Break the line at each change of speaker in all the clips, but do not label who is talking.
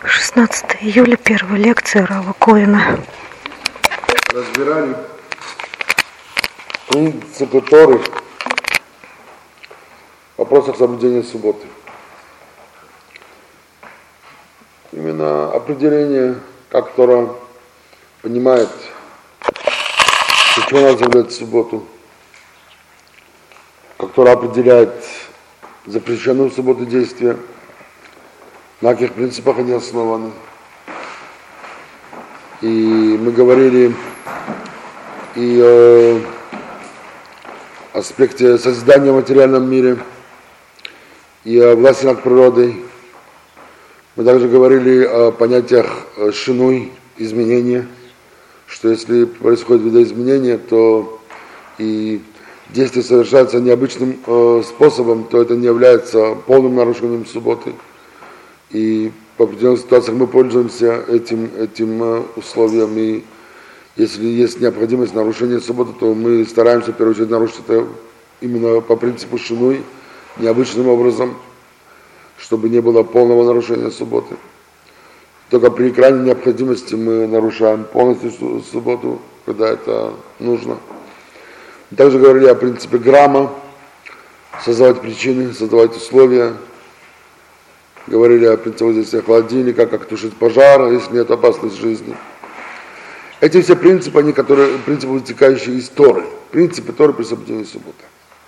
16 июля, первая лекция Рава Коэна.
Разбирали принципы Торы в вопросах соблюдения субботы. Именно определение, как Тора понимает, почему надо соблюдать субботу, как Тора определяет запрещенную в субботу действия, на каких принципах они основаны. И мы говорили и о аспекте созидания в материальном мире, и о власти над природой. Мы также говорили о понятиях шинуй, изменения, что если происходит видоизменение, то и действие совершается необычным способом, то это не является полным нарушением субботы. И в определенных ситуациях мы пользуемся этим условием. И если есть необходимость нарушения субботы, то мы стараемся в первую очередь нарушить это именно по принципу шинуй, необычным образом, чтобы не было полного нарушения субботы. Только при крайней необходимости мы нарушаем полностью субботу, когда это нужно. Мы также говорили о принципе грамма, создавать причины, создавать условия. Говорили о принципе воздействия холодильника, как тушить пожар, если нет опасности жизни. Эти все принципы, принципы, вытекающие из Торы. Принципы Торы при соблюдении субботы.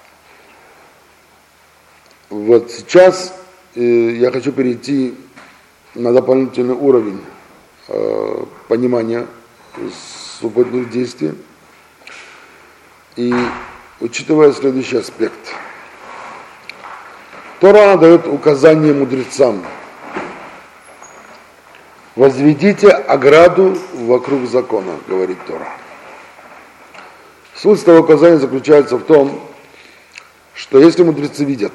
Вот сейчас я хочу перейти на дополнительный уровень понимания субботних действий. И учитывая следующий аспект. Тора дает указание мудрецам. Возведите ограду вокруг закона, говорит Тора. Суть этого указания заключается в том, что если мудрецы видят,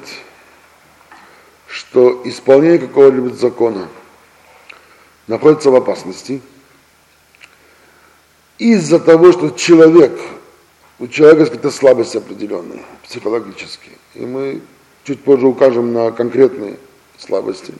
что исполнение какого-либо закона находится в опасности, из-за того, что у человека есть какие-то слабости определенные, психологические, и мы чуть позже укажем на конкретные слабости.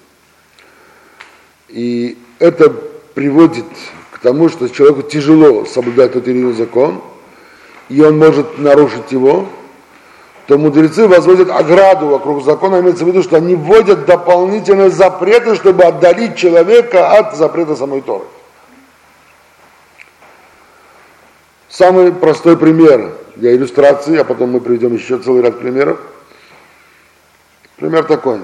И это приводит к тому, что человеку тяжело соблюдать тот или иной закон, и он может нарушить его, то мудрецы возводят ограду вокруг закона, имеется в виду, что они вводят дополнительные запреты, чтобы отдалить человека от запрета самой Торы. Самый простой пример для иллюстрации, а потом мы приведем еще целый ряд примеров. Пример такой.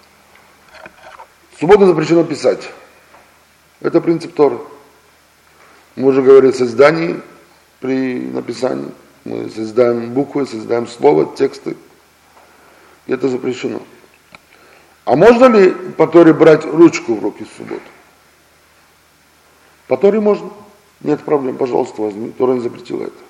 В субботу запрещено писать. Это принцип Торы. Мы уже говорили о создании при написании. Мы создаем буквы, создаем слово, тексты. И это запрещено. А можно ли по Торе брать ручку в руки в субботу? По Торе можно. Нет проблем, пожалуйста, возьми. Тора не запретила это.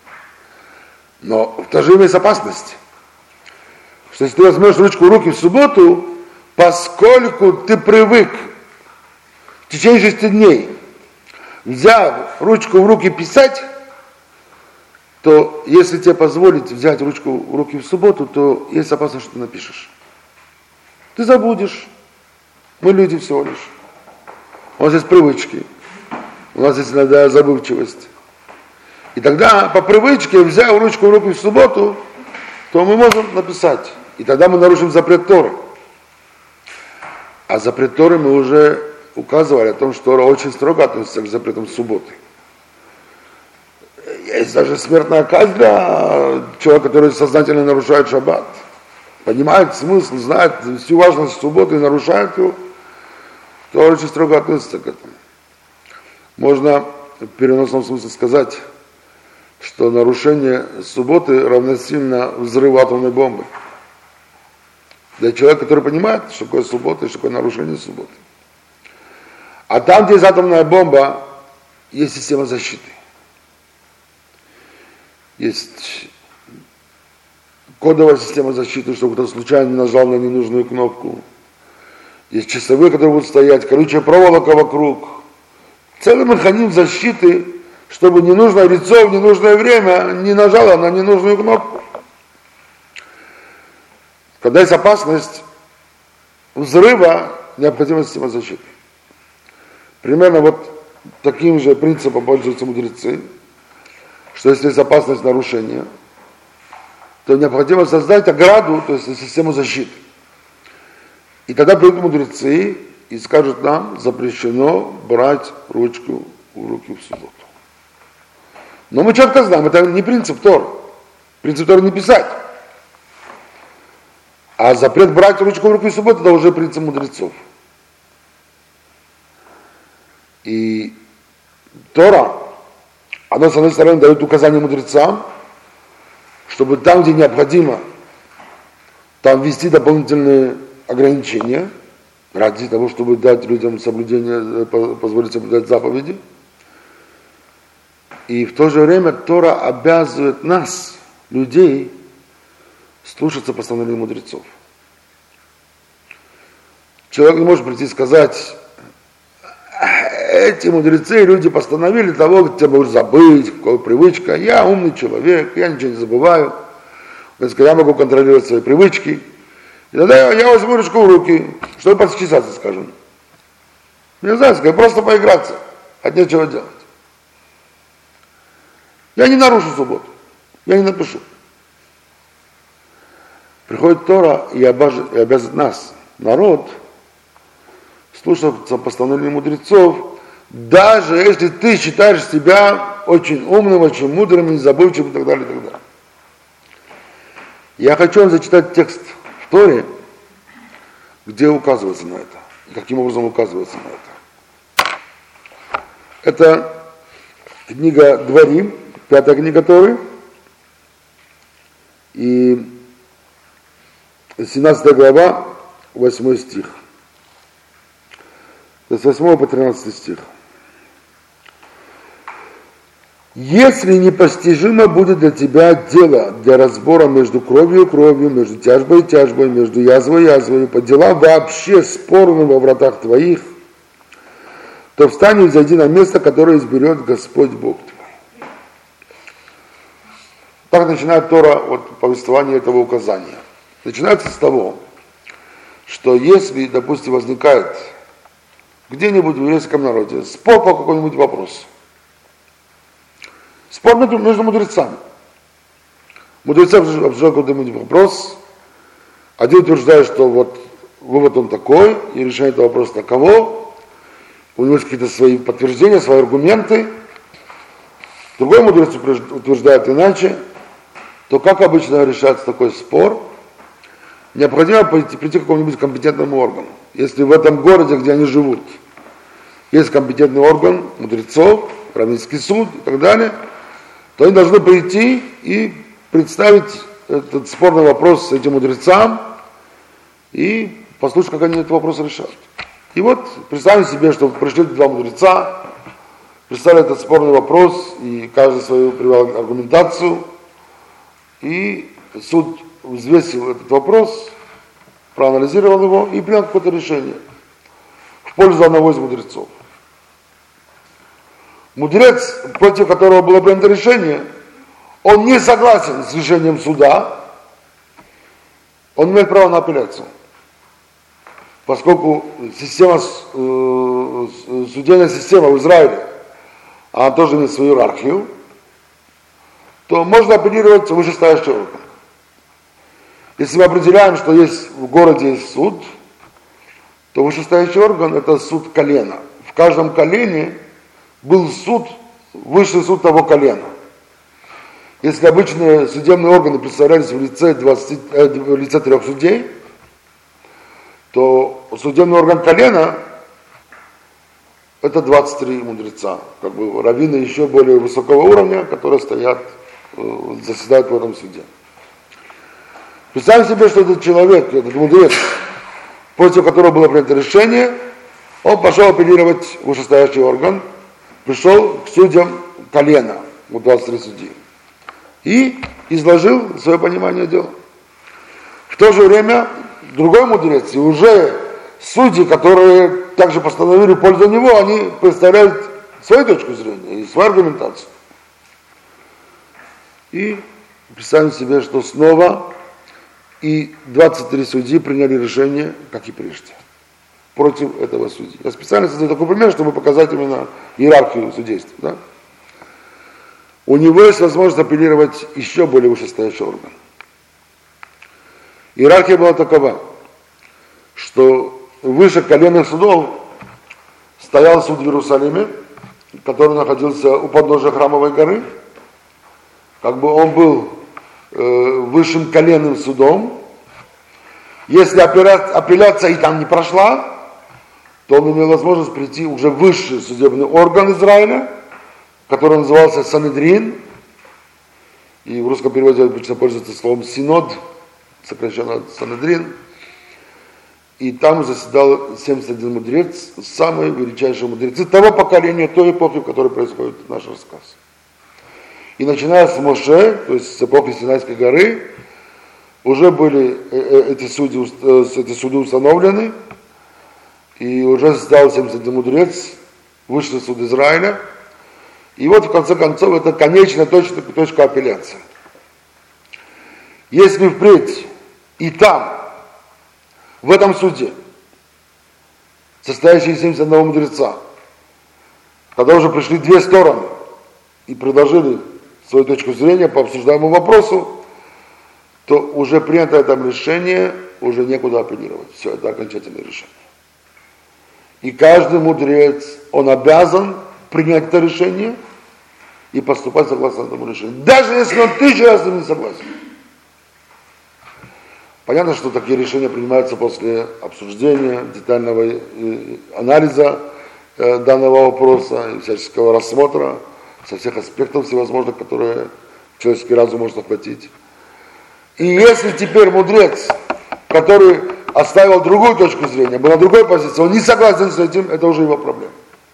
Но в то же время есть опасность. Что если ты возьмешь ручку в руки в субботу, поскольку ты привык в течение 6 дней, взяв ручку в руки писать, то если тебе позволить взять ручку в руки в субботу, то есть опасность, что ты напишешь. Ты забудешь. Мы люди всего лишь. У нас есть привычки. У нас есть иногда забывчивость. И тогда по привычке, взяв ручку в руки в субботу, то мы можем написать. И тогда мы нарушим запрет Торы. А запрет Торы мы уже указывали о том, что Тора очень строго относится к запретам субботы. Есть даже смертная казнь для человека, который сознательно нарушает шаббат. Понимает смысл, знает всю важность субботы и нарушает его. Тора очень строго относится к этому. Можно в переносном смысле сказать, что нарушение субботы равносильно взрыву атомной бомбы. Для человека, который понимает, что такое суббота и что такое нарушение субботы. А там, где есть атомная бомба, есть система защиты. Есть кодовая система защиты, чтобы кто-то случайно не нажал на ненужную кнопку. Есть часовые, которые будут стоять, колючая проволока вокруг. Целый механизм защиты, чтобы ненужное лицо в ненужное время не нажало на ненужную кнопку. Когда есть опасность взрыва, необходима система защиты. Примерно вот таким же принципом пользуются мудрецы, что если есть опасность нарушения, то необходимо создать ограду, то есть систему защиты. И тогда придут мудрецы и скажут нам, запрещено брать ручку в руки в субботу. Но мы четко знаем, это не принцип Торы. Принцип Торы не писать. А запрет брать ручку в руки в субботу, это уже принцип мудрецов. И Тора, она, с одной стороны, дает указания мудрецам, чтобы там, где необходимо, там ввести дополнительные ограничения, ради того, чтобы дать людям соблюдение, позволить соблюдать заповеди. И в то же время Тора обязывает нас, людей, слушаться постановлений мудрецов. Человек не может прийти и сказать, эти мудрецы, люди постановили того, тебя можешь забыть, какая привычка, я умный человек, я ничего не забываю, я могу контролировать свои привычки, и тогда я возьму ручку в руки, чтобы подчесаться, скажем. Не знаю, скажу, просто поиграться, от нечего делать. Я не нарушу субботу, я не напишу. Приходит Тора и обязывает нас, народ, слушаться постановления мудрецов, даже если ты считаешь себя очень умным, очень мудрым, незабывчивым и так далее, и так далее. Я хочу вам зачитать текст в Торе, где указывается на это, каким образом указывается на это. Это книга Дворим, 5 книга Торы, и 17 глава, 8 стих. С 8 по 13 стих. Если непостижимо будет для тебя дело для разбора между кровью и кровью, между тяжбой и тяжбой, между язвой и язвой, по делам вообще спорным во вратах твоих, то встань и зайди на место, которое изберет Господь Бог твой. Так начинает Тора от повествования этого указания. Начинается с того, что если, допустим, возникает где-нибудь в еврейском народе спор по какому-нибудь вопросу, спор между мудрецами. Мудрецы обсуждают какой-нибудь вопрос, один утверждает, что вот вывод он такой, и решение этого вопроса таково, у него есть какие-то свои подтверждения, свои аргументы, другой мудрец утверждает иначе, то как обычно решается такой спор? Необходимо прийти к какому-нибудь компетентному органу. Если в этом городе, где они живут, есть компетентный орган мудрецов, раввинский суд и так далее, то они должны прийти и представить этот спорный вопрос этим мудрецам и послушать, как они этот вопрос решают. И вот представим себе, что пришли два мудреца, представили этот спорный вопрос, и каждый свою привел аргументацию, и суд взвесил этот вопрос, проанализировал его и принял какое-то решение в пользу одного из мудрецов. Мудрец, против которого было принято решение, он не согласен с решением суда, он имеет право на апелляцию. Поскольку судебная система в Израиле, она тоже имеет свою иерархию, то можно апеллировать в вышестоящий орган. Если мы определяем, что есть в городе есть суд, то вышестоящий орган – это суд колена. В каждом колене был суд, высший суд того колена. Если обычные судебные органы представлялись в лице 3 судей, то судебный орган колена – это 23 мудреца, как бы раввины еще более высокого уровня, которые стоят, заседают в этом суде. Представим себе, что этот человек, этот мудрец, против которого было принято решение, он пошел апеллировать в вышестоящий орган, пришел к судьям колена, у 23 судей, и изложил свое понимание дела. В то же время другой мудрец, и уже судьи, которые также постановили в пользу него, они представляют свою точку зрения и свою аргументацию. И представим себе, что снова и 23 судьи приняли решение, как и прежде. против этого судьи. Я специально создаю такой пример, чтобы показать именно иерархию судейства. Да? У него есть возможность апеллировать еще более вышестоящий орган. Иерархия была такова, что выше коленных судов стоял суд в Иерусалиме, который находился у подножия Храмовой горы. Как бы он был высшим коленным судом. Если апелляция и там не прошла, то он имел возможность прийти уже в высший судебный орган Израиля, который назывался Санедрин, и в русском переводе обычно пользуется словом Синод, сокращенно от Санедрин, и там заседал 71 мудрец, самые величайшие мудрецы того поколения, той эпохи, в которой происходит наш рассказ. И начиная с Моше, то есть с эпохи Синайской горы, уже были эти суды установлены, и уже заседал 71 мудрец, высший суд Израиля. И вот в конце концов это конечная точка апелляции. Если впредь и там, в этом суде, состоящий из 71 мудреца, когда уже пришли две стороны и предложили свою точку зрения по обсуждаемому вопросу, то уже принято это решение, уже некуда апеллировать. Все, это окончательное решение. И каждый мудрец, он обязан принять это решение и поступать согласно этому решению. Даже если он 1000 раз с ним не согласен. Понятно, что такие решения принимаются после обсуждения, детального анализа данного вопроса и всяческого рассмотра со всех аспектов всевозможных, которые человеческий разум может охватить. И если теперь мудрец, который оставил другую точку зрения, был на другой позиции, он не согласен с этим, это уже его проблема.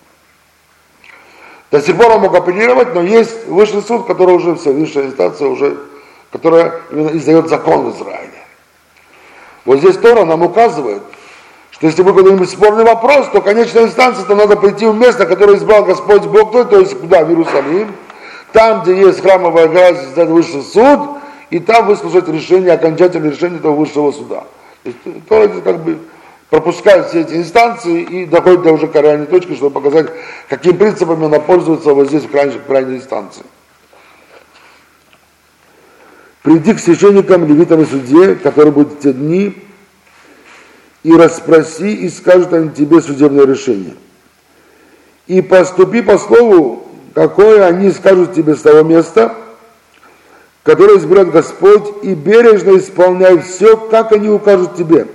До сих пор он мог апеллировать, но есть высший суд, который уже все, высшая инстанция, уже, которая именно издает закон в Израиле. Вот здесь Тора нам указывает, что если будет какой-нибудь спорный вопрос, то конечная инстанция, то надо прийти в место, которое избрал Господь Бог твой, то есть куда? В Иерусалим. Там, где есть храмовая гора, здесь высший суд, и там выслушать решение, окончательное решение этого высшего суда. То есть Тора как бы пропускает все эти инстанции и доходит до уже крайней точки, чтобы показать, каким принципами она пользуется вот здесь в крайней инстанции. Приди к священникам, левитам и судье, которые будут в те дни, и расспроси, и скажут они тебе судебное решение. И поступи по слову, какое они скажут тебе с того места, которое изберет Господь, и бережно исполняй все, как они укажут тебе.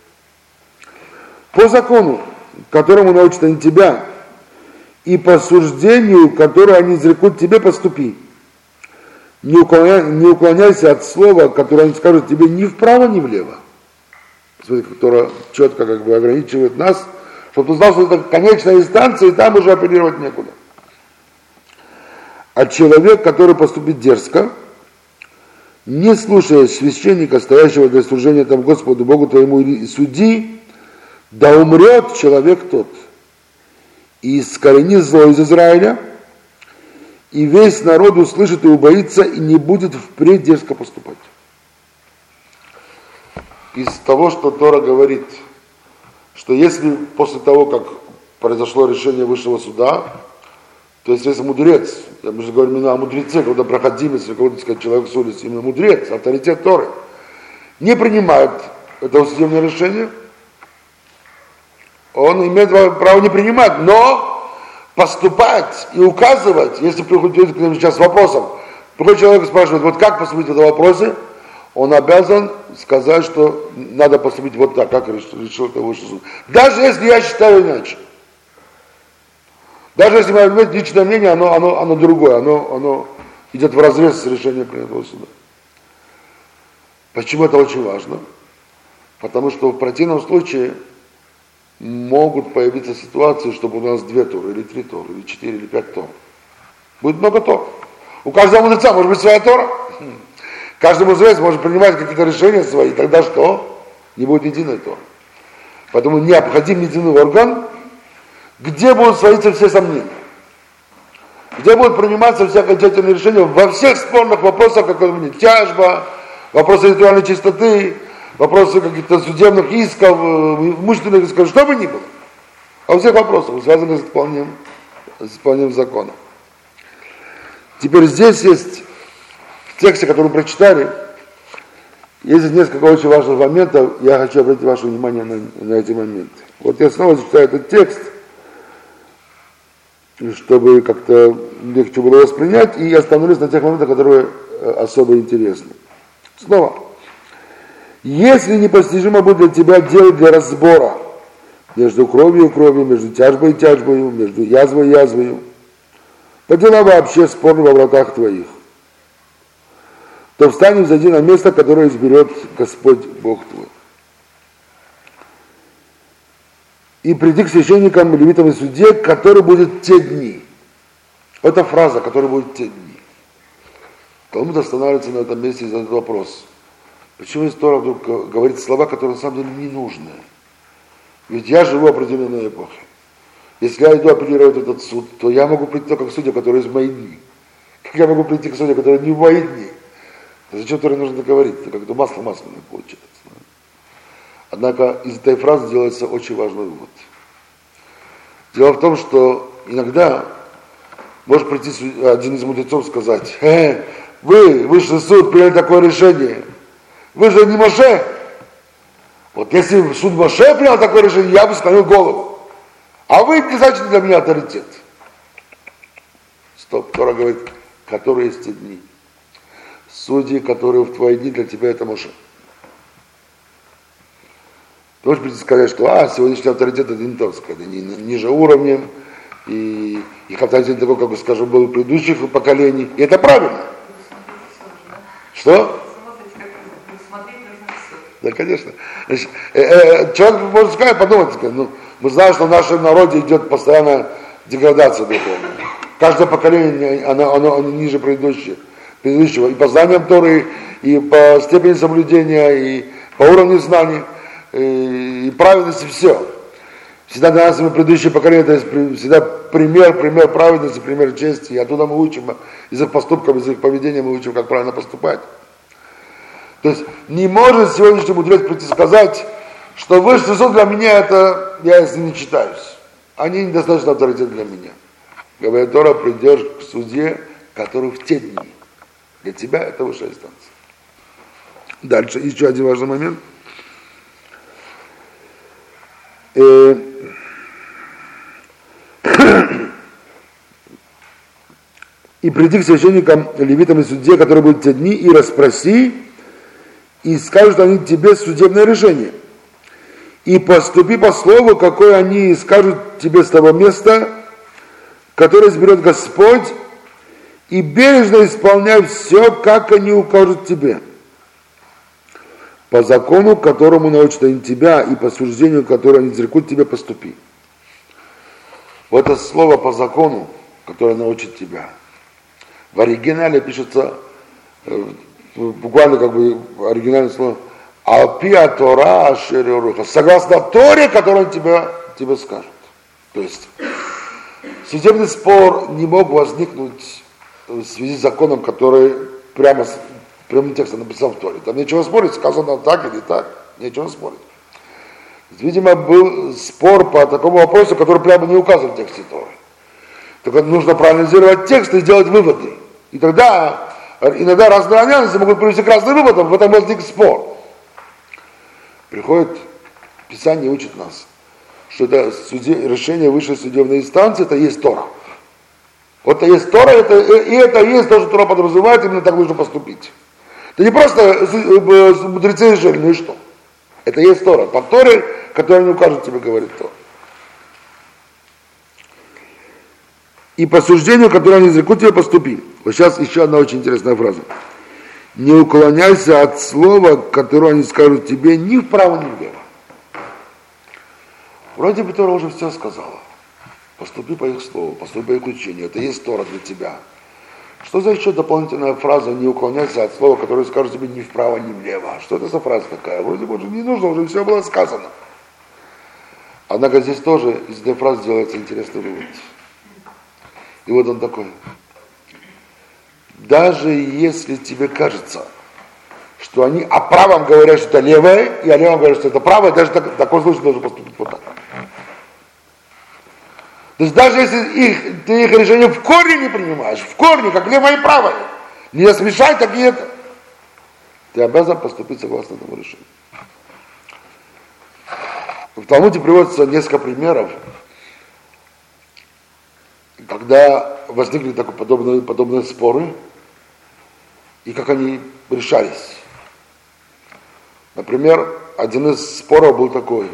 По закону, которому научат они тебя, и по суждению, которое они изрекут тебе, поступи. Не уклоняйся от слова, которое они скажут тебе ни вправо, ни влево. Которое четко как бы ограничивает нас, чтобы ты знал, что это конечная инстанция, и там уже апеллировать некуда. А человек, который поступит дерзко, не слушая священника, стоящего для служения там Господу Богу твоему, и судьи, да умрет человек тот. И искорени зло из Израиля, и весь народ услышит и убоится, и не будет впредь дерзко поступать. Из того, что Тора говорит, что если после того, как произошло решение высшего суда, то есть если мудрец, мы же говорим именно о мудреце, когда проходимец, или кого-то сказать человек с улицы, именно мудрец, авторитет Торы, не принимает этого судебного решения, он имеет право не принимать, но поступать и указывать, если приходит к нам сейчас с вопросом, приходит человек и спрашивает, вот как поступить в этом вопросе, он обязан сказать, что надо поступить вот так, как решил это высший суд. Даже если я считаю иначе. Даже если мое личное мнение, оно другое, оно идет вразрез с решением принятого суда. Почему это очень важно? Потому что в противном случае могут появиться ситуации, чтобы у нас 2 Торы, или 3 Торы, или 4, или 5 Тор. Будет много Тор. У каждого мудреца может быть своя Тора. Каждый мудрец может принимать какие-то решения свои, тогда что? Не будет единой Торы. Поэтому необходим единый орган, где будут сводиться все сомнения. Где будут приниматься все окончательные решения во всех спорных вопросах, как это тяжба, вопросы ритуальной чистоты, вопросы каких-то судебных исков, имущественных исков, что бы ни было. А у всех вопросов, связанных с исполнением закона. Теперь здесь есть, в тексте, который мы прочитали, есть несколько очень важных моментов, я хочу обратить ваше внимание на эти моменты. Вот я снова зачитаю этот текст, чтобы как-то легче было воспринять, и остановлюсь на тех моментах, которые особо интересны. Снова. Если непостижимо будет для тебя дело для разбора между кровью и кровью, между тяжбой и тяжбою, между язвой и язвою, по делам вообще спорны во вратах твоих, то встань и взойди на место, которое изберет Господь Бог твой. И приди к священникам, левитам и судье, который будет те дни. Это фраза, который будет те дни. Талмуд останавливается на этом месте и задает вопрос. Почему история вдруг говорит слова, которые на самом деле не нужны? Ведь я живу в определенной эпохе. Если я иду апеллировать этот суд, то я могу прийти только к судье, который из мои дни. Как я могу прийти к судье, который не в мои дни? Зачем тоже нужно говорить? Это как-то масло масляное получается. Однако из этой фразы делается очень важный вывод. Дело в том, что иногда может прийти один из мудрецов и сказать: вы, высший суд, приняли такое решение. Вы же не Моше. Вот если суд Моше принял такое решение, я бы склонил голову. А вы не значит для меня авторитет. Стоп, Тора говорит, которые есть те дни. Судьи, которые в твои дни, для тебя это Моше. Ты можешь прийти и сказать, что сегодняшний авторитет это не тот, это ниже уровнем, и их авторитет такой, как бы, скажем, был у предыдущих поколений. И это правильно. Что? Да, конечно. Значит, человек может сказать, подумать, мы знаем, что в нашем народе идет постоянная деградация духовная. Каждое поколение, оно ниже предыдущего. И по знаниям Торы, и по степени соблюдения, и по уровню знаний, и праведности, все. Всегда для нас предыдущее поколение, это всегда пример праведности, пример чести. И оттуда мы учим, из их поступков, из их поведения мы учим, как правильно поступать. То есть не может сегодняшний мудрец прийти и сказать, что высший суд для меня это, я с ним не читаюсь. Они недостаточно авторитет для меня. Говорит Тора, придешь к судье, который в те дни. Для тебя это высшая инстанция. Дальше, еще один важный момент. И приди к священникам, левитам и судье, которые будут в те дни, и расспроси, и скажут они тебе судебное решение. И поступи по слову, какое они скажут тебе с того места, которое изберет Господь, и бережно исполняй все, как они укажут тебе. По закону, которому научат они тебя, и по суждению, которое они изрекут тебе, поступи. Вот это слово по закону, которое научит тебя. В оригинале пишется, буквально как бы оригинальное слово, «Алпия Тора ашереруха», согласно Торе, которую тебе скажут. То есть судебный спор не мог возникнуть в связи с законом, который прямым текстом написан в Торе. Там нечего спорить, сказано так или так, нечего спорить. Видимо, был спор по такому вопросу, который прямо не указан в тексте Торы. Только нужно проанализировать текст и сделать выводы. И тогда иногда разные анализы могут привести к разным выводам, в этом возник спор. Приходит Писание и учит нас, что это решение высшей судебной инстанции, это есть Тора. Вот это есть Тора, это есть то, что Тора подразумевает, именно так нужно поступить. Это не просто мудрецы решили, ну и что? Это есть Тора. По Торе, которая не укажет тебе, говорит Тора. И по суждению, которое они изрекут тебе, поступи. Вот сейчас еще одна очень интересная фраза. Не уклоняйся от слова, которое они скажут тебе ни вправо, ни влево. Вроде бы Тора уже все сказала. Поступи по их слову, поступи по их учению. Это есть Тора для тебя. Что за еще дополнительная фраза «не уклоняйся от слова, которое скажут тебе ни вправо, ни влево»? Что это за фраза такая? Вроде бы уже не нужно, уже все было сказано. Однако здесь тоже из этой фразы делается интересный вывод. И вот он такой. Даже если тебе кажется, что они о правом говорят, что это левое, и о левом говорят, что это правое, даже в таком случае должен поступить вот так. То есть даже если ты их решение в корне не принимаешь, в корне, как левое и правое, не смешай, так и это, ты обязан поступить согласно этому решению. В Талмуде приводится несколько примеров, когда возникли подобные споры, и как они решались. Например, один из споров был такой.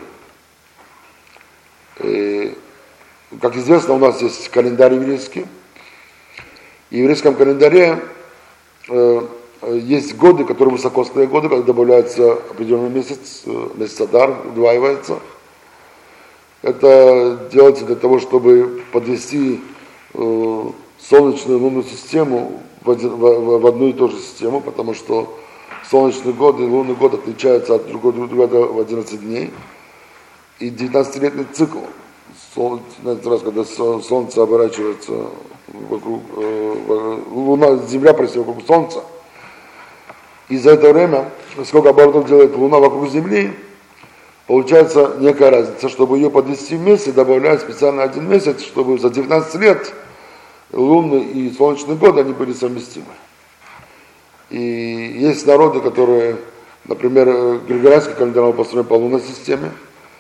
Как известно, у нас есть календарь еврейский. И в еврейском календаре есть годы, которые высокосные годы, когда добавляется определенный месяц, месяц Адар, удваивается. Это делается для того, чтобы подвести солнечную и лунную систему в одну и ту же систему, потому что солнечный год и лунный год отличаются от друг друга в 11 дней. И 19-летний цикл, когда солнце оборачивается вокруг, Земля происходит вокруг солнца, и за это время, сколько оборотов делает Луна вокруг Земли, получается некая разница. Чтобы ее подвести вместе, добавляют специально один месяц, чтобы за 19 лет лунный и солнечный год они были совместимы. И есть народы, которые, например, григорианский календарь построен по лунной системе,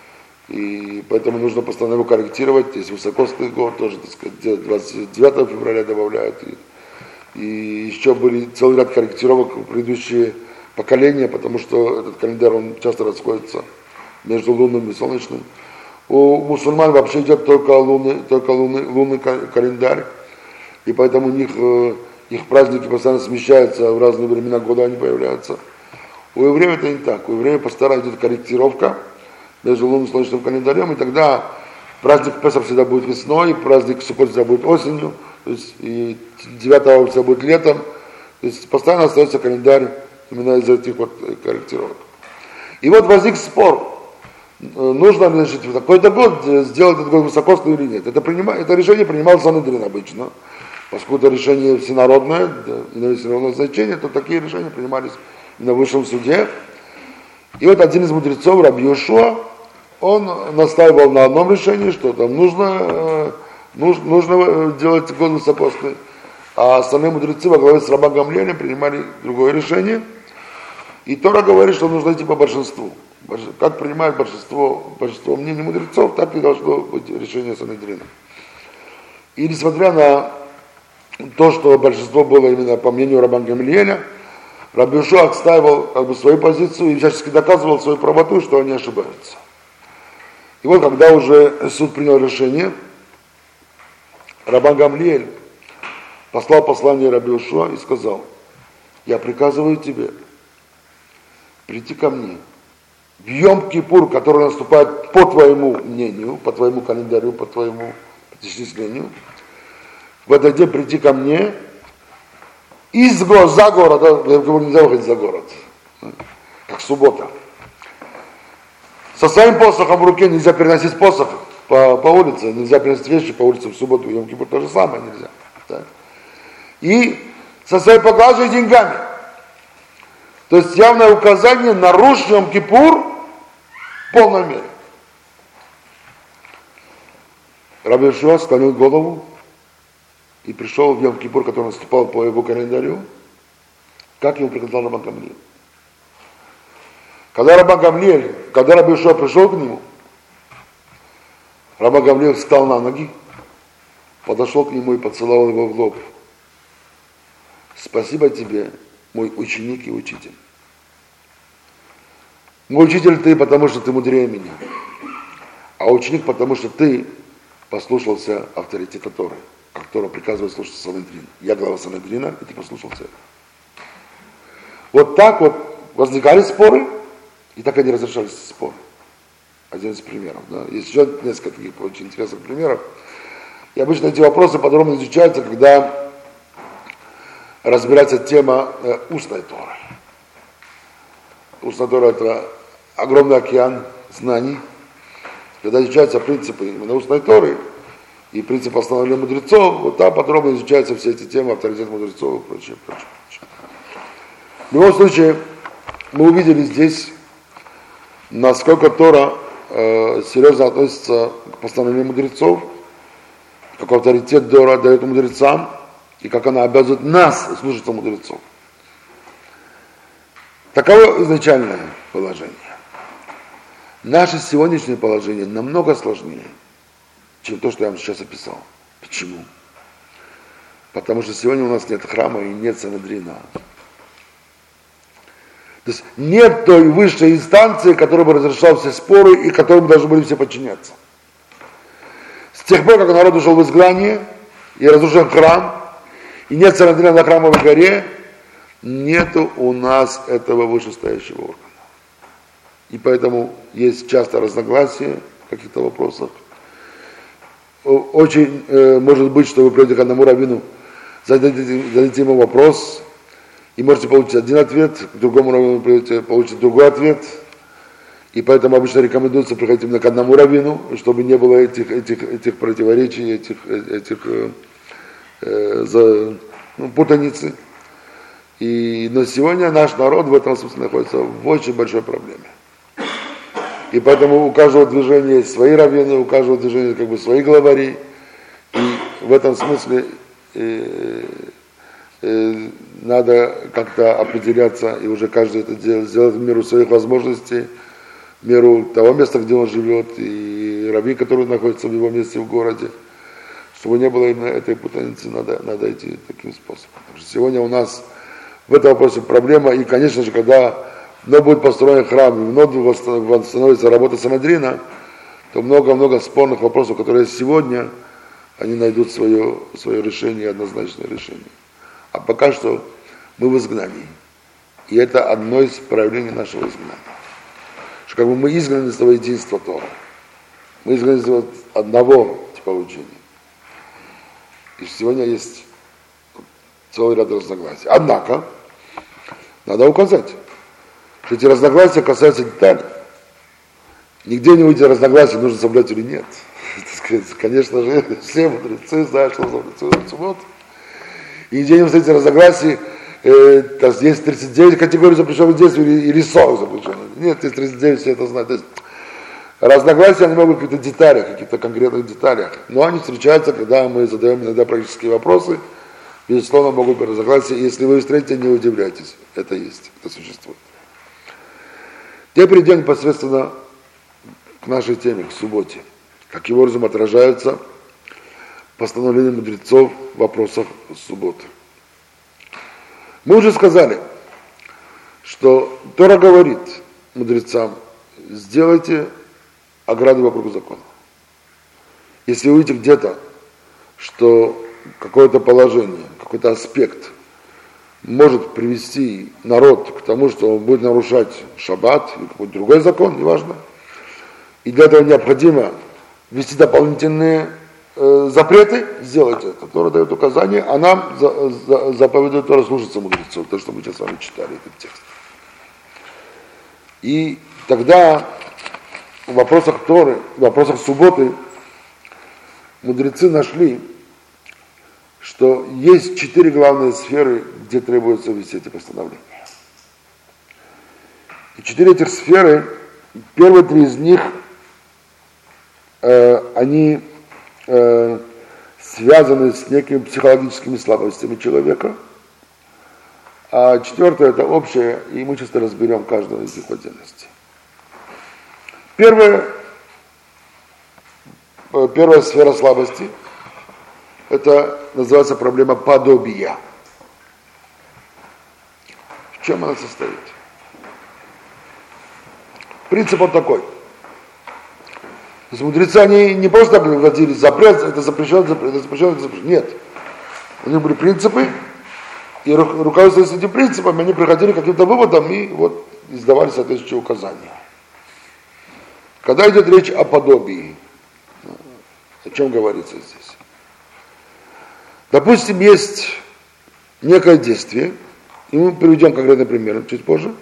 и поэтому нужно постоянно его корректировать. Есть высокосный год, тоже, так сказать, 29 февраля добавляют. И еще были целый ряд корректировок в предыдущие поколения, потому что этот календарь, он часто расходится между лунным и солнечным. У мусульман вообще идет только лунный календарь, и поэтому у них их праздники постоянно смещаются, в разные времена года они появляются. У евреев это не так. У евреев постоянно идет корректировка между лунным и солнечным календарем, и тогда праздник Песах всегда будет весной, праздник Суккот всегда будет осенью, то есть и 9 августа будет летом. То есть постоянно остается календарь именно из этих вот корректировок. И вот возник спор. Нужно, значит, в такой-то год сделать этот год высокосный или нет. Это решение принимал Санедрин обычно. Поскольку это решение всенародное, имеет всенародное значение, то такие решения принимались на высшем суде. И вот один из мудрецов, Раби Йошуа, он настаивал на одном решении, что там нужно делать год высокосный. А остальные мудрецы во главе с Рабban Гамлиэлем принимали другое решение. И Тора говорит, что нужно идти по большинству. Как принимает большинство мнений мудрецов, так и должно быть решение Санедрина. И несмотря на то, что большинство было именно по мнению Рабban Гамлиэля, Раби Йошуа отстаивал свою позицию и всячески доказывал свою правоту, что они ошибаются. И вот когда уже суд принял решение, Рабban Гамлиэль послал послание Раби Йошуа и сказал: я приказываю тебе прийти ко мне в Йом-Кипур, который наступает по твоему мнению, по твоему календарю, по твоему исчислению, в этот день прийти ко мне за город, нельзя выходить за город, как суббота. Со своим посохом в руке, нельзя переносить посох по улице, нельзя переносить вещи по улице в субботу, в Йом-Кипур то же самое нельзя. Так. И со своей поклажей и деньгами. То есть явное указание нарушить Йом-Кипур в полной мере. Раби Йошуа склонил голову и пришел в Йом-Кипур, который наступал по его календарю, как ему приказал Рабban Гамлиэль. Когда Раби Йошуа пришел к нему, Рабban Гамлиэль встал на ноги, подошел к нему и поцеловал его в лоб. Спасибо тебе, мой ученик и учитель. Мой учитель ты, потому что ты мудрее меня. А ученик, потому что ты послушался авторитета Торы, как Тора приказывает слушаться Санедрина. Я глава Санедрина, и ты послушался. Вот так вот возникали споры, и так они разрешались споры. Один из примеров. Да. Есть еще несколько таких очень интересных примеров. И обычно эти вопросы подробно изучаются, когда разбирается тема устной Торы. Устная Тора — это огромный океан знаний. Когда изучаются принципы именно устной Торы и принципы основания мудрецов, вот там подробно изучаются все эти темы, авторитет мудрецов и прочее. В любом случае, мы увидели здесь, насколько Тора серьезно относится к постановлению мудрецов, как авторитет Тора дает мудрецам, и как она обязывает нас слушаться мудрецов. Таково изначальное положение. Наше сегодняшнее положение намного сложнее, чем то, что я вам сейчас описал. Почему? Потому что сегодня у нас нет храма и нет Санедрина. То есть нет той высшей инстанции, которая бы разрешала все споры и которым должны были все подчиняться. С тех пор, как народ ушел в изгнание и разрушен храм, и нет Санедрина на храмовой горе, нету у нас этого вышестоящего органа. И поэтому есть часто разногласия в каких-то вопросах. Очень может быть, что вы придете к одному раввину, зададите ему вопрос, и можете получить один ответ, к другому раввину придете, получите другой ответ. И поэтому обычно рекомендуется приходить именно к одному раввину, чтобы не было этих противоречий, путаницы. Но сегодня наш народ в этом смысле находится в очень большой проблеме. И поэтому у каждого движения есть свои раввины, у каждого движения как бы свои главари. И в этом смысле надо как-то определяться, и уже каждый это сделать в меру своих возможностей, в меру того места, где он живет, и раввин, который находится в его месте в городе. Чтобы не было именно этой путаницы, надо идти таким способом. Потому что сегодня у нас в этом вопросе проблема, и, конечно же, когда вновь будет построен храм, и вновь восстановится работа Санедрина, то много-много спорных вопросов, которые есть сегодня, они найдут свое решение, однозначное решение. А пока что мы в изгнании. И это одно из проявлений нашего изгнания. Что как бы мы изгнаны из того единства Тора. Мы изгнаны из того одного типа учения. И сегодня есть целый ряд разногласий. Однако, надо указать, что эти разногласия касаются деталей. Нигде не увидите разногласий, нужно соблюдать или нет. Конечно же, все мудрецы знают, что соблюдать субботу. И нигде не встретите разногласий, есть 39 категорий запрещенных действий или 40 запрещенных. Нет, есть 39, все это знают. То есть, разногласия, они могут быть в каких-то деталях, каких-то конкретных деталях. Но они встречаются, когда мы задаем иногда практические вопросы. Безусловно, могут быть разногласия. Если вы встретите, не удивляйтесь. Это есть, это существует. Теперь перейдем непосредственно к нашей теме, к субботе. Каким образом отражаются постановления мудрецов в вопросах субботы. Мы уже сказали, что Тора говорит мудрецам, сделайте ограду вокруг закона. Если вы увидите где-то, что какое-то положение, какой-то аспект может привести народ к тому, что он будет нарушать шаббат или какой-то другой закон, неважно, и для этого необходимо ввести дополнительные запреты, сделайте это. Тора дает указания, а нам заповедует Тора слушаться мудрецов, то, что мы сейчас с вами читали этот текст. И тогда в вопросах Торы, в вопросах субботы мудрецы нашли, что есть 4 главные сферы, где требуется ввести эти постановления. И 4 этих сферы, первые 3 из них, они связаны с некими психологическими слабостями человека, а 4 это общее, и мы сейчас разберем каждого из них в отдельности. Первая сфера слабости, это называется проблема подобия. В чем она состоит? Принцип он такой. То есть мудрецы, они не просто вводили запрет, это запрещено, это запрещено, это запрещено. Нет. У них были принципы, и руководствуясь этими принципами, они приходили к каким-то выводам и вот издавали соответствующие указания. Когда идет речь о подобии, о чем говорится здесь? Допустим, есть некое действие, и мы приведем конкретный пример чуть позже,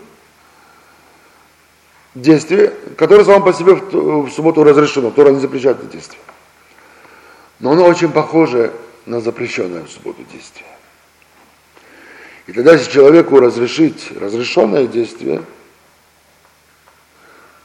действие, которое само по себе в субботу разрешено, Тора не запрещает это действие. Но оно очень похоже на запрещенное в субботу действие. И тогда, если человеку разрешить разрешенное действие,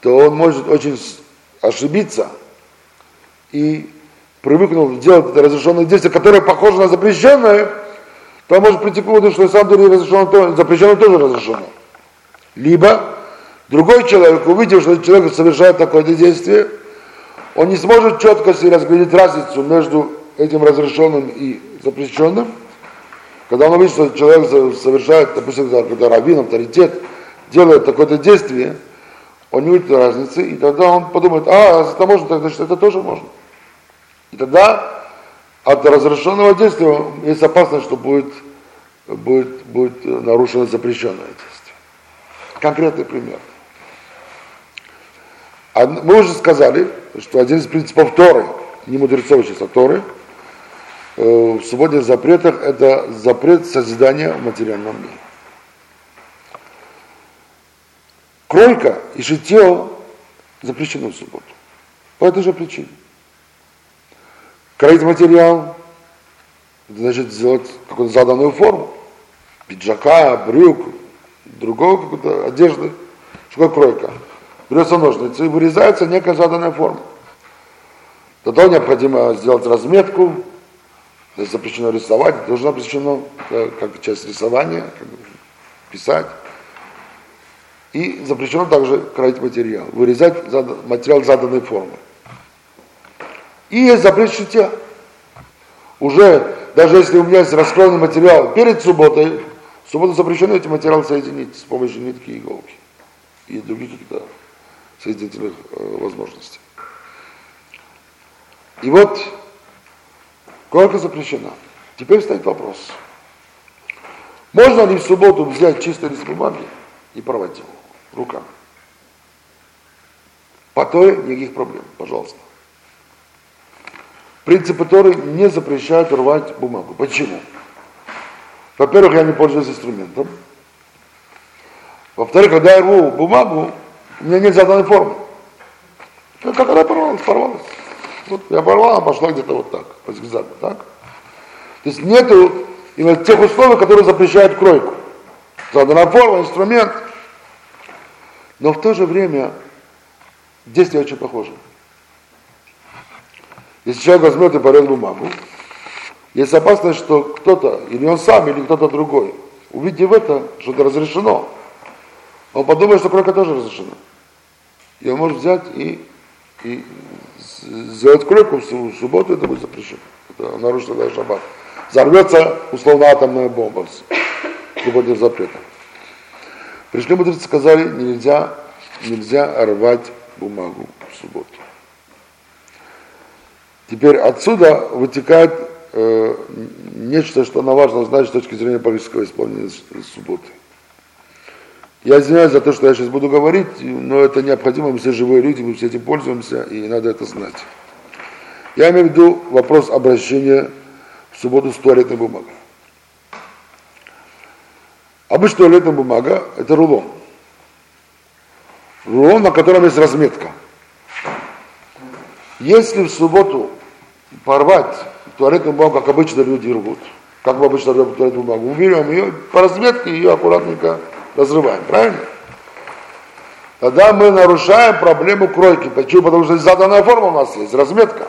то он может очень ошибиться и привыкнув делать это разрешенное действие, которое похоже на запрещенное, то он может прийти к выводу, что на самом деле запрещенное тоже разрешено. Либо другой человек, увидев, что человек совершает такое-то действие, он не сможет четко себе разглядеть разницу между этим разрешенным и запрещенным. Когда он увидит, что человек совершает, допустим, какой-то раввин, авторитет, делает такое-то действие, он не увидит разницы, и тогда он подумает, это можно, тогда что это тоже можно. И тогда от разрешенного действия есть опасность, что будет нарушено запрещенное действие. Конкретный пример. Мы уже сказали, что один из принципов Торы, не мудрецов сейчас, а Торы, в субботних запретах это запрет созидания в материальном мире. Кройка и шитье запрещено в субботу. По этой же причине. Кроить материал, это значит сделать какую-то заданную форму. Пиджака, брюк, другого какой-то одежды. Что такое кройка? Берется ножницы и вырезается некая заданная форма. Тогда необходимо сделать разметку, то запрещено рисовать, это тоже запрещено как часть рисования, как писать. И запрещено также кроить материал, вырезать материал заданной формы. И есть запрет шитья. Уже, даже если у меня есть раскроенный материал перед субботой, в субботу запрещено эти материалы соединить с помощью нитки и иголки и других каких-то соединительных возможностей. И вот, кройка запрещена. Теперь стоит вопрос. Можно ли в субботу взять чистый лист бумаги и порвать его руками? По Торе никаких проблем, пожалуйста. Принципы Торы не запрещают рвать бумагу. Почему? Во-первых, я не пользуюсь инструментом. Во-вторых, когда я рву бумагу, у меня нет заданной формы. Как она порвалась. Вот я порвала, пошла где-то вот так, по зигзагу, так? То есть нету именно тех условий, которые запрещают кройку. Заданная форма, инструмент. Но в то же время действие очень похоже. Если человек возьмет и порвет бумагу, есть опасность, что кто-то, или он сам, или кто-то другой, увидев это, что это разрешено, он подумает, что кройка тоже разрешена. И он может взять и сделать кройку в субботу, это будет запрещено. Это нарушит тогда шаббат. Взорвется условно атомная бомба в субботних запретах. Пришли мудрецы, сказали, нельзя рвать бумагу в субботу. Теперь отсюда вытекает нечто, что нам важно знать с точки зрения практического исполнения субботы. Я извиняюсь за то, что я сейчас буду говорить, но это необходимо, мы все живые люди, мы все этим пользуемся, и надо это знать. Я имею в виду вопрос обращения в субботу с туалетной бумагой. Обычно туалетная бумага – это рулон. Рулон, на котором есть разметка. Если в субботу порвать туалетную бумагу, как обычно люди рвут, как мы обычно рвем туалетную бумагу, мы берем ее по разметке, ее аккуратненько разрываем, правильно? Тогда мы нарушаем проблему кройки. Почему? Потому что заданная форма у нас есть, разметка.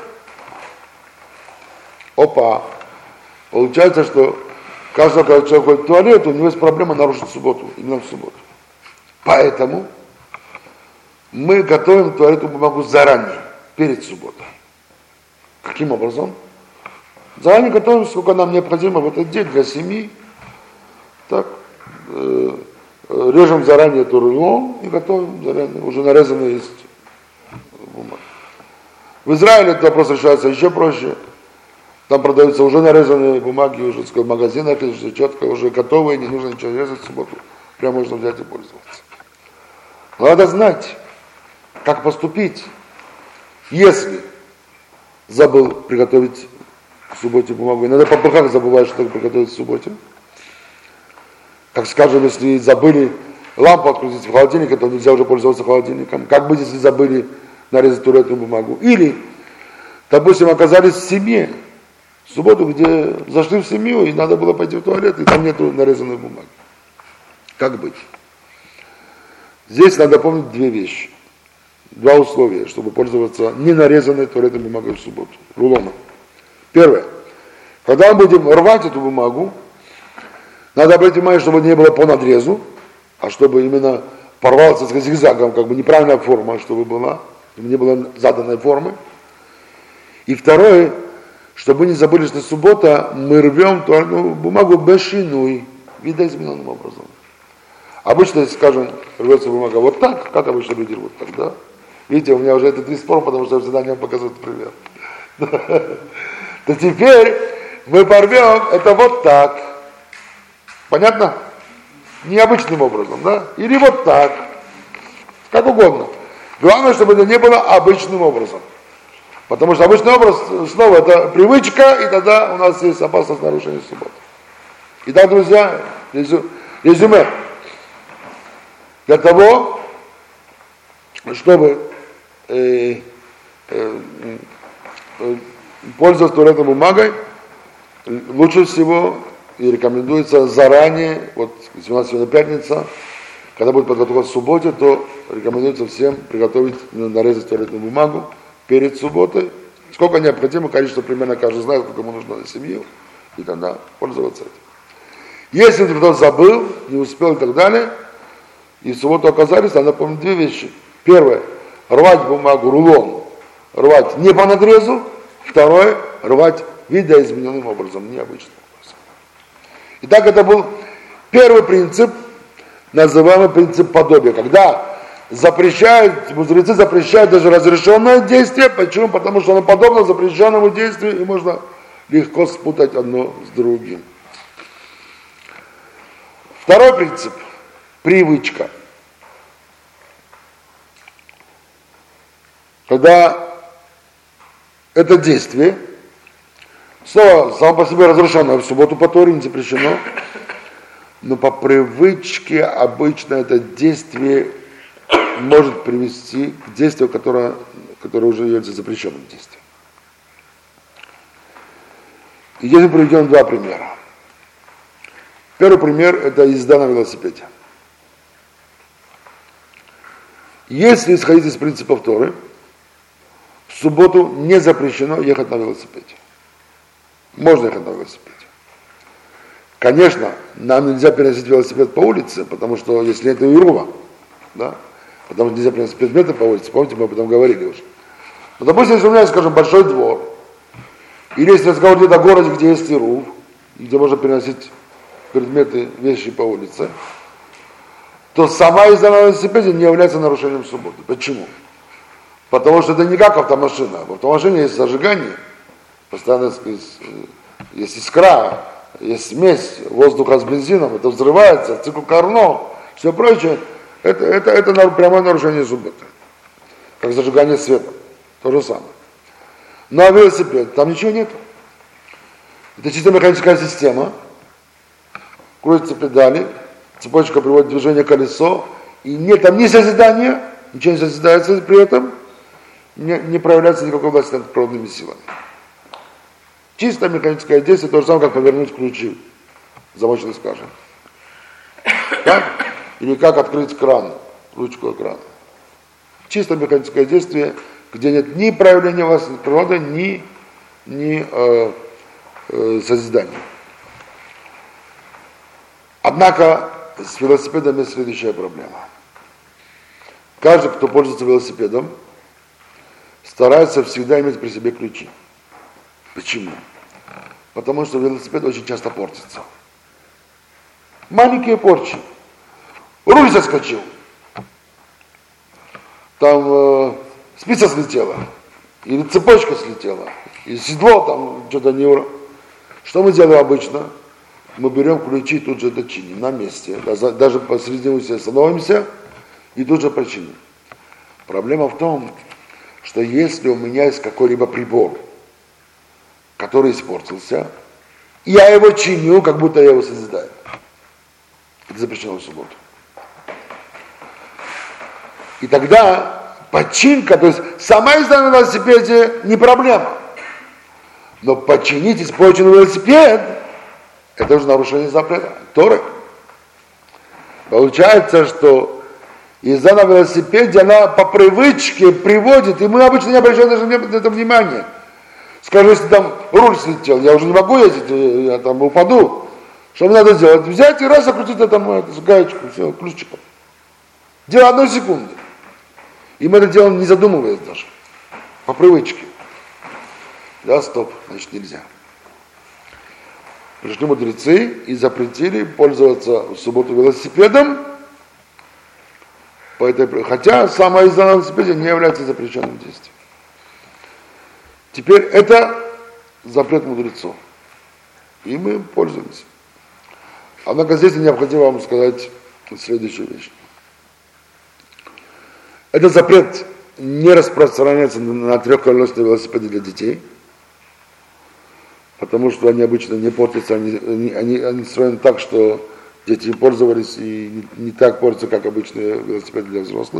Опа! Получается, что каждый, когда человек ходит в туалет, у него есть проблема нарушить субботу, именно в субботу. Поэтому мы готовим туалетную бумагу заранее, перед субботой. Каким образом? Заранее готовим, сколько нам необходимо в этот день для семьи. Так, режем заранее эту рулон и готовим заранее. Уже нарезанная есть бумага. В Израиле этот вопрос решается еще проще. Там продаются уже нарезанные бумаги, уже в магазинах, все четко, уже готовые, не нужно ничего резать в субботу. Прям можно взять и пользоваться. Но надо знать, как поступить, если забыл приготовить в субботе бумагу. Иногда как забываешь, что приготовить в субботе. Как скажем, если забыли лампу открутить в холодильнике, то нельзя уже пользоваться холодильником. Как быть, если забыли нарезать туалетную бумагу? Или, допустим, оказались в семье, в субботу, где зашли в семью, и надо было пойти в туалет, и там нету нарезанной бумаги. Как быть? Здесь надо помнить две вещи. два условия, чтобы пользоваться ненарезанной туалетной бумагой в субботу, рулоном. Первое. Когда мы будем рвать эту бумагу, надо обратить внимание, чтобы не было по надрезу, а чтобы именно порвался с зигзагом, как бы неправильная форма, чтобы была, чтобы не было заданной формы. И второе, чтобы вы не забыли, что суббота мы рвем туалетную бумагу бешинуй, видоизмененным образом. Обычно, если, скажем, рвется бумага вот так, как обычно люди рвут так, да? Видите, у меня уже это 3 спора, потому что я всегда не показываю пример. То теперь мы порвем это вот так. Понятно? Необычным образом, да? Или вот так. Как угодно. Главное, чтобы это не было обычным образом. Потому что обычный образ, снова, это привычка, и тогда у нас есть опасность нарушения субботы. Итак, друзья, резюме. Для того, чтобы пользоваться туалетной бумагой, лучше всего и рекомендуется заранее, вот если у нас сегодня пятница, когда будет подготовка к субботе, то рекомендуется всем приготовить, нарезать туалетную бумагу перед субботой. Сколько необходимо, количество примерно каждый знает, сколько ему нужно на семью, и тогда пользоваться этим. Если кто-то забыл, не успел и так далее, и в субботу оказались, надо помнить 2 вещи. Первое, рвать бумагу, рулон, рвать не по надрезу. Второе, рвать видоизмененным образом, необычным образом. Итак, это был первый принцип, называемый принцип подобия, когда мудрецы запрещают даже разрешенное действие. Почему? Потому что оно подобно запрещенному действию, и можно легко спутать одно с другим. Второй принцип – привычка. Когда это действие, снова само по себе разрешенное в субботу по Торе, не запрещено, но по привычке обычно это действие может привести к действию, которое уже является запрещенным действием. И здесь мы приведем 2 примера. Первый пример – это езда на велосипеде. Если исходить из принципов Торы, в субботу не запрещено ехать на велосипеде. Можно ехать на велосипеде. Конечно, нам нельзя переносить велосипед по улице, потому что если это Ирума, да, потому что нельзя переносить предметы по улице, помните, мы об этом говорили уже. Но, допустим, если у меня, скажем, большой двор, или если разговор идет о городе, где есть Ирув, где можно переносить предметы, вещи по улице, то сама езда на велосипеде не является нарушением субботы. Почему? Потому что это не как автомашина. В автомашине есть зажигание, постоянно есть искра, есть смесь воздуха с бензином, это взрывается, цикл Карно, все прочее. Это прямое нарушение субботы. Как зажигание света. То же самое. Ну а велосипед, там ничего нет. Это чисто механическая система. Крутятся педали, цепочка приводит в движение колесо, и нет там ни созидания, ничего не созидается при этом, не проявляется никакой власти над природными силами. Чисто механическое действие, то же самое, как повернуть ключи, замочной скважины. Так? Или как открыть кран, ручку крана. Чисто механическое действие, где нет ни проявления власти над природой, ни созидания. Однако с велосипедом есть следующая проблема. Каждый, кто пользуется велосипедом, старается всегда иметь при себе ключи. Почему? Потому что велосипед очень часто портится. Маленькие порчи. Руль соскочил. Там спица слетела. Или цепочка слетела. Или седло там что-то не... Что мы делаем обычно? Мы берем ключи и тут же это чиним на месте. Даже посреди улицы становимся и тут же починим. Проблема в том, что если у меня есть какой-либо прибор, который испортился, я его чиню, как будто я его созидаю. Это запрещено в субботу. И тогда починка, то есть сама езда на велосипеде не проблема. Но починить испорченный велосипед, это уже нарушение запрета Торы. Получается, что Езда на велосипеде, она по привычке приводит, и мы обычно не обращаем даже на это внимания. Скажем, если там руль слетел, я уже не могу ездить, я там упаду. Что мне надо сделать? Взять и раз закрутить эту гаечку, все, ключиком. Дело 1 секунды. И мы это делаем, не задумываясь даже. По привычке. Да, стоп, значит нельзя. Пришли мудрецы и запретили пользоваться в субботу велосипедом, хотя сама езда на велосипеде не является запрещенным действием. Теперь это запрет мудрецов. И мы пользуемся. Однако здесь необходимо вам сказать следующую вещь. Этот запрет не распространяется на трехколесные велосипеды для детей, потому что они обычно не портятся, они строены так, что дети им пользовались и не так портятся, как обычные велосипеды для взрослых.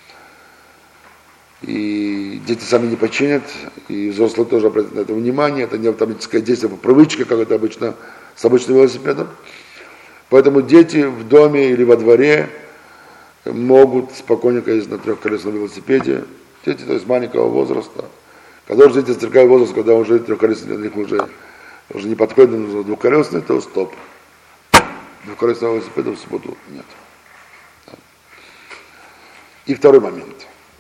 И дети сами не починят, и взрослые тоже обратят на это внимание. Это не автоматическое действие по привычке, как это обычно с обычным велосипедом. Поэтому дети в доме или во дворе могут спокойненько ездить на трехколесном велосипеде. Дети, то есть маленького возраста. Когда уже дети достигают возраста, когда уже трехколесный для них уже не подходит, нужно двухколесный, то стоп. Двухколесного велосипеда в субботу нет. И второй момент.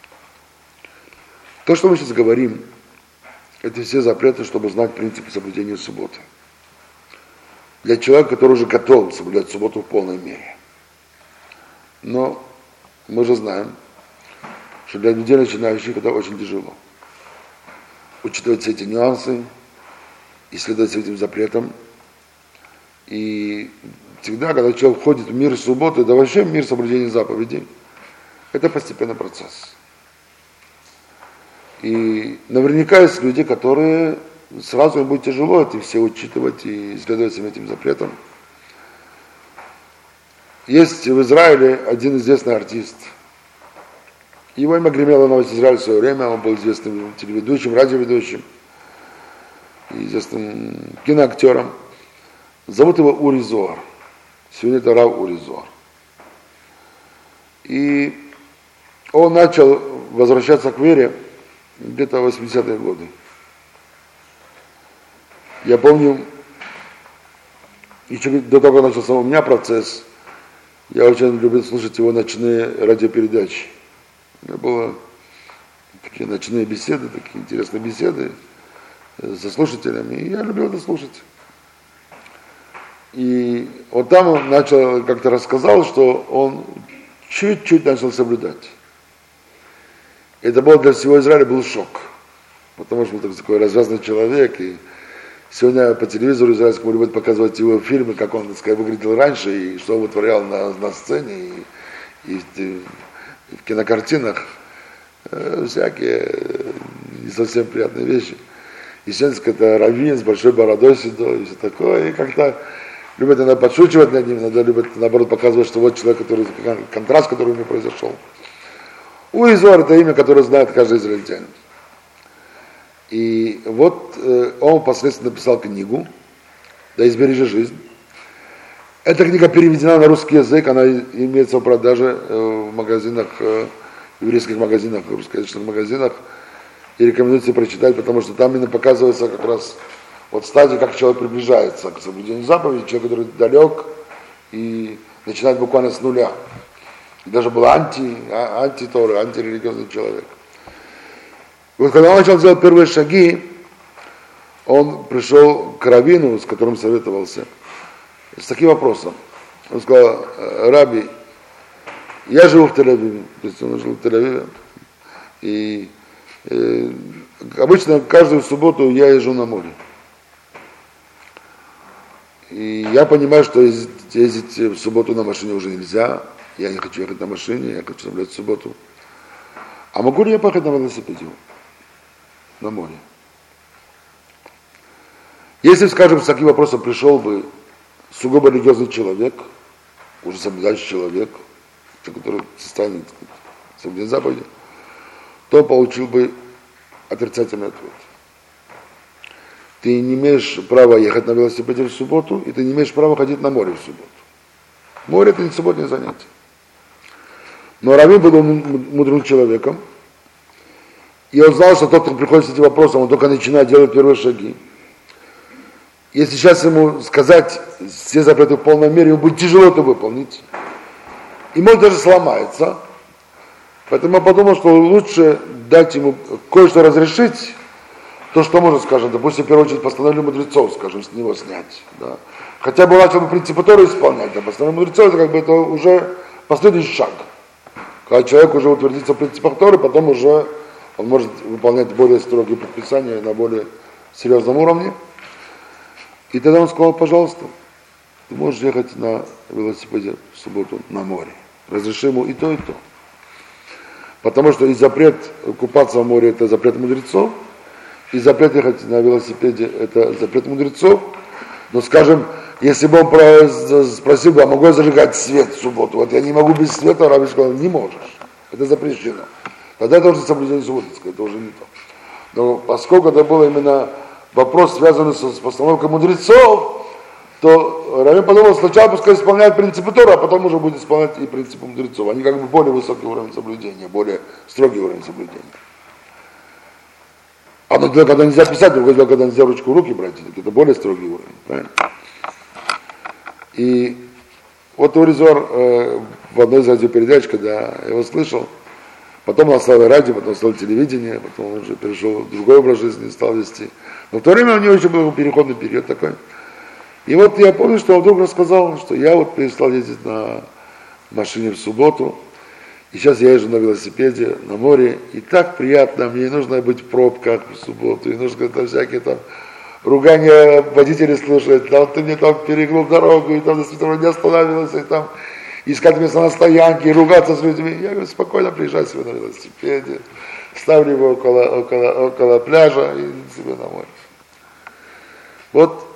То, что мы сейчас говорим, это все запреты, чтобы знать принципы соблюдения субботы. Для человека, который уже готов соблюдать субботу в полной мере. Но мы же знаем, что для людей начинающих это очень тяжело. Учитывать все эти нюансы, исследовать этим запретам. И всегда, когда человек входит в мир субботы, да вообще в мир соблюдения заповедей, это постепенный процесс. И наверняка есть люди, которые сразу им будет тяжело это все учитывать и исследовать всем этим запретам. Есть в Израиле один известный артист. Его имя гремело на весь Израиль в свое время, он был известным телеведущим, радиоведущим, известным киноактером. Зовут его Ури Зоар. Сегодня это Рав Ури Зоар. И он начал возвращаться к вере где-то в 80-е годы. Я помню, еще до того, как начался у меня процесс, я очень любил слушать его ночные радиопередачи. У меня были такие ночные беседы, такие интересные беседы со слушателями, и я любил это слушать. И вот там он начал, как-то рассказал, что он чуть-чуть начал соблюдать. Это был для всего Израиля был шок, потому что он такой развязный человек, и сегодня по телевизору израильскому любят показывать его фильмы, как он, так сказать, выглядел раньше, и что он вытворял на сцене, и в кинокартинах, всякие не совсем приятные вещи. И сегодня, это раввин с большой бородой седой, и все такое, и как-то любят иногда подшучивать над ним, иногда любят, наоборот, показывать, что вот человек, который, контраст, который у него произошел. Ури Зоар — это имя, которое знает каждый израильтянин. И вот он впоследствии написал книгу «Да избережи жизнь». Эта книга переведена на русский язык, она имеется в продаже в магазинах, еврейских магазинах, русскоязычных магазинах. И рекомендуется прочитать, потому что там именно показывается как раз вот стадия, как человек приближается к соблюдению заповедей, человек, который далек и начинает буквально с нуля. И даже был антиторы, антирелигиозный человек. И вот когда он начал делать первые шаги, он пришел к раввину, с которым советовался, с таким вопросом. Он сказал: Раби, я живу в Тель-Авиве, то есть он жил в Тель-Авиве, и обычно каждую субботу я езжу на море. И я понимаю, что ездить в субботу на машине уже нельзя, я не хочу ехать на машине, я хочу соблюдать субботу. А могу ли я поехать на велосипеде на море? Если, скажем, с таким вопросом пришел бы сугубо религиозный человек, уже соблюдающий человек, который состояние соблюдения заповеди, то получил бы отрицательный ответ. Ты не имеешь права ехать на велосипеде в субботу, и ты не имеешь права ходить на море в субботу. Море — это не субботнее занятие. Но Равин был мудрым человеком, и он знал, что тот, кто приходит с этим вопросом, он только начинает делать первые шаги. Если сейчас ему сказать все запреты в полной мере, ему будет тяжело это выполнить. И может даже сломается. Поэтому я подумал, что лучше дать ему кое-что разрешить, то, что можно, скажем, допустим, в первую очередь постановление мудрецов, скажем, с него снять. Да. Хотя бы начал бы принципы Торы исполнять, а постановление мудрецов, это как бы это уже последующий шаг. Когда человек уже утвердится в принципах Торы, потом уже он может выполнять более строгие предписания на более серьезном уровне. И тогда он сказал, пожалуйста, ты можешь ехать на велосипеде в субботу на море. Разреши ему и то, и то. Потому что и запрет купаться в море, это запрет мудрецов, и запрет ехать на велосипеде, это запрет мудрецов. Но, скажем, если бы он спросил бы, а могу я зажигать свет в субботу? Вот я не могу без света, Рабби сказал, не можешь. Это запрещено. Тогда это уже соблюдение субботское, это уже не то. Но поскольку это был именно вопрос, связанный с постановкой мудрецов, то Равин подумал, сначала пускай исполняет принципы Тора, а потом уже будет исполнять и принципы мудрецов. Они как бы более высокий уровень соблюдения, более строгий уровень соблюдения. Одно дело, когда нельзя писать, другое дело, когда нельзя ручку в руки брать, это более строгий уровень. Правильно? И вот Уризор в одной из радиопередач, когда я его слышал, потом он оставил радио, потом оставил телевидение, потом он уже перешел в другой образ жизни, стал вести. Но в то время у него еще был переходный период такой. И вот я помню, что он вдруг рассказал, что я вот перестал ездить на машине в субботу, и сейчас я езжу на велосипеде, на море, и так приятно, мне не нужно быть в пробках в субботу, и нужно там всякие там ругания водителей слушать, там ты мне там перегнул дорогу, и там действительно не останавливался, и там искать место на стоянке, и ругаться с людьми. Я говорю, спокойно приезжай себе на велосипеде, ставлю его около пляжа и себе на море. Вот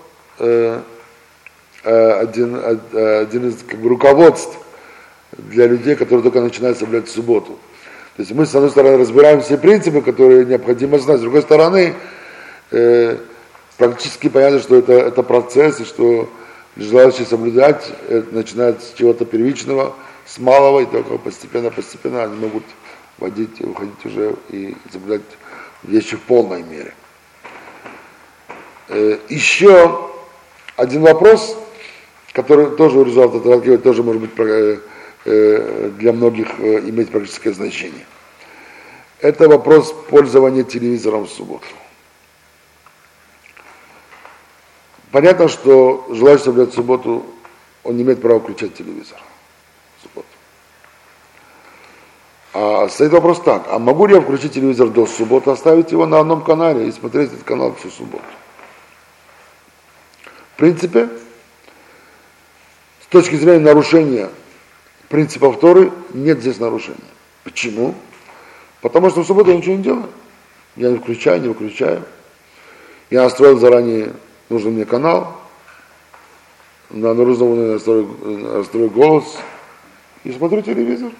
один из как бы, руководств для людей, которые только начинают соблюдать субботу. То есть мы, с одной стороны, разбираем все принципы, которые необходимо знать, с другой стороны, практически понятно, что это процесс, и что желающие соблюдать начинают с чего-то первичного, с малого, и только постепенно они могут уходить уже и соблюдать вещи в полной мере. Еще один вопрос, который тоже у результата Талкиева тоже может быть для многих иметь практическое значение. Это вопрос пользования телевизором в субботу. Понятно, что желающий соблюдать субботу, он не имеет права включать телевизор в субботу. А стоит вопрос так, а могу ли я включить телевизор до субботы, оставить его на одном канале и смотреть этот канал всю субботу? В принципе, с точки зрения нарушения принципов Торы, нет здесь нарушения. Почему? Потому что в субботу я ничего не делаю. Я не включаю, не выключаю. Я настроил заранее нужный мне канал, на нужном уровне настрою голос и смотрю телевизор.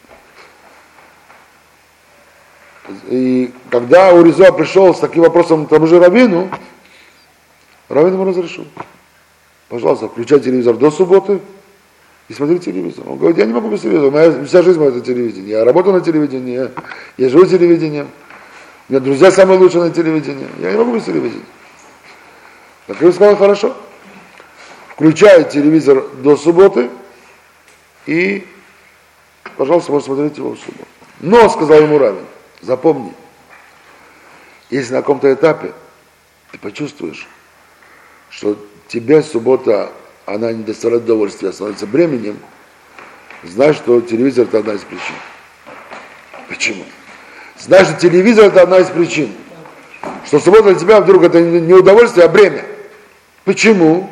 И когда Уризо пришел с таким вопросом к тому же Равину, Равин ему разрешил. Пожалуйста, включай телевизор до субботы и смотри телевизор. Он говорит, я не могу без телевизора, вся жизнь моя это телевидение. Я работаю на телевидении, я живу телевидением, у меня друзья самые лучшие на телевидении. Я не могу без телевидения. Так я сказал, хорошо. Включай телевизор до субботы и, пожалуйста, можешь смотреть его в субботу. Но, сказал ему Равин, запомни, если на каком-то этапе ты почувствуешь, что тебе суббота, она не доставляет удовольствия, а становится бременем, знай, что телевизор – это одна из причин. Почему? Знай, что телевизор – это одна из причин. Что суббота для тебя вдруг это не удовольствие, а бремя. Почему?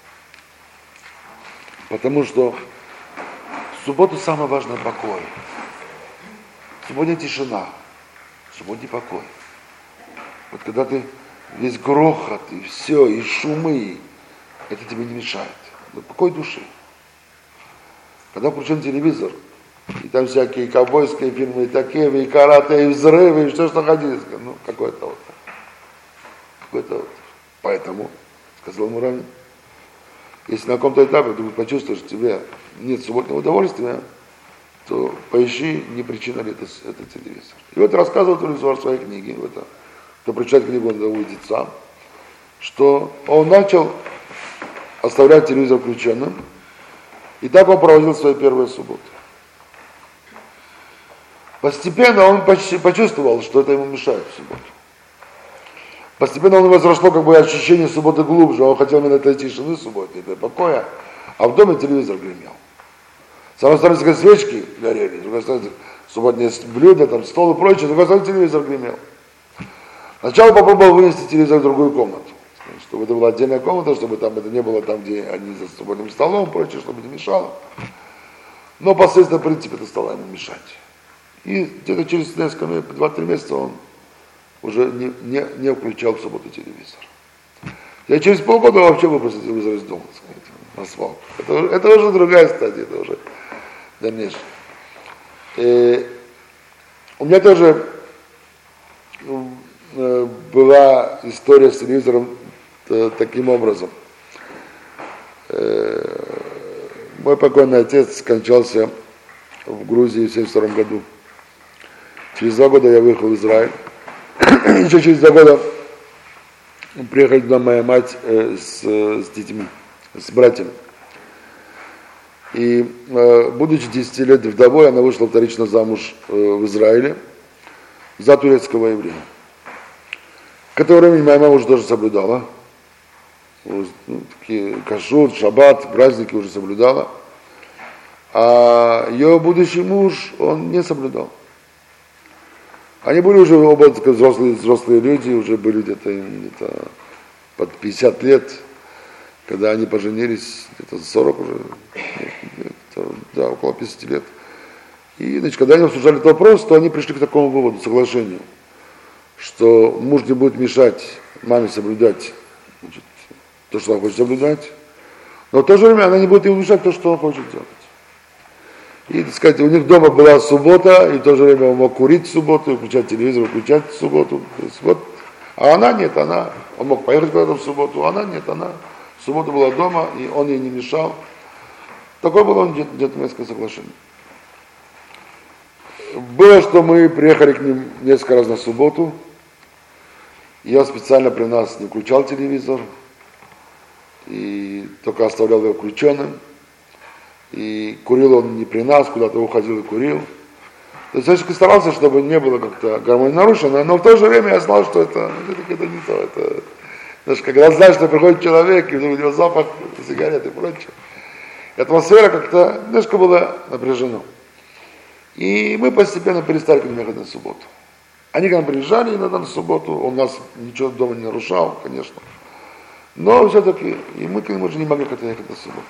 Потому что в субботу самое важное – покой. В субботе тишина, в субботе покой. Вот когда ты весь грохот, и все, и шумы, это тебе не мешает. Это покой души. Когда включен телевизор, и там всякие ковбойские фильмы, и такие, и карате, и взрывы, и что находилось, ну, какое-то вот. Какое-то вот. Поэтому, сказал ему Равин, если на каком-то этапе ты почувствуешь, что тебе нет субботнего удовольствия, то поищи, не причина ли это телевизор. И вот рассказывает Ризуар в своей книге, кто прочитает книгу, он увидит сам, что он начал оставлять телевизор включенным, и так он проводил свои первые субботы. Постепенно он почувствовал, что это ему мешает в субботу. Постепенно он возросло как бы ощущение субботы глубже, он хотел именно этой тишины субботы, этой покоя, а в доме телевизор гремел. С одной стороны, свечки горели, с другой стороны, субботние блюда, там, стол и прочее, с другой стороны, телевизор гремел. Сначала попробовал вынести телевизор в другую комнату, чтобы это была отдельная комната, чтобы там это не было там, где они за субботним столом и прочее, чтобы не мешало. Но последствия, в принципе, это стало ему мешать. И где-то через несколько месяцев, 2-3 месяца он уже не включал в субботу телевизор. Я через полгода вообще выпустил телевизор из дома, так сказать, на свалку. Это уже другая стадия, это уже дальнейшее. У меня тоже была история с телевизором таким образом. Мой покойный отец скончался в Грузии в 1972 году. Через 2 года я выехал в Израиль. Еще через 2 года приехала туда моя мать с детьми, с братьями. И, будучи 10 лет вдовой, она вышла вторично замуж в Израиле за турецкого еврея. В которое время моя мама уже тоже соблюдала. Такие кашрут, шаббат, праздники уже соблюдала. А ее будущий муж, он не соблюдал. Они были уже оба взрослые люди, уже были где-то под 50 лет, когда они поженились, где-то 40 уже, да, около 50 лет. И, значит, когда они обсуждали этот вопрос, то они пришли к такому выводу, соглашению, что муж не будет мешать маме соблюдать, значит, то, что она хочет соблюдать, но в то же время она не будет ему мешать то, что он хочет делать. И, так сказать, у них дома была суббота, и в то же время он мог курить в субботу, включать телевизор, выключать в субботу. А она нет, он мог поехать куда-то в субботу, а она нет, она в субботу была дома, и он ей не мешал. Такое было джентльменское соглашение. Было, что мы приехали к ним несколько раз на субботу, и я специально при нас не включал телевизор, и только оставлял его включенным. И курил он не при нас, куда-то уходил и курил. То есть я старался, чтобы не было как-то гармония нарушена, но в то же время я знал, что это не то. Это, знаешь, когда знаешь, что приходит человек, и у него запах сигарет и прочее. И атмосфера как-то немножко была напряжена. И мы постепенно перестали к ним ехать на субботу. Они к нам приезжали иногда на субботу, он нас ничего дома не нарушал, конечно. Но все-таки, и мы к ним уже не могли как-то ехать на субботу.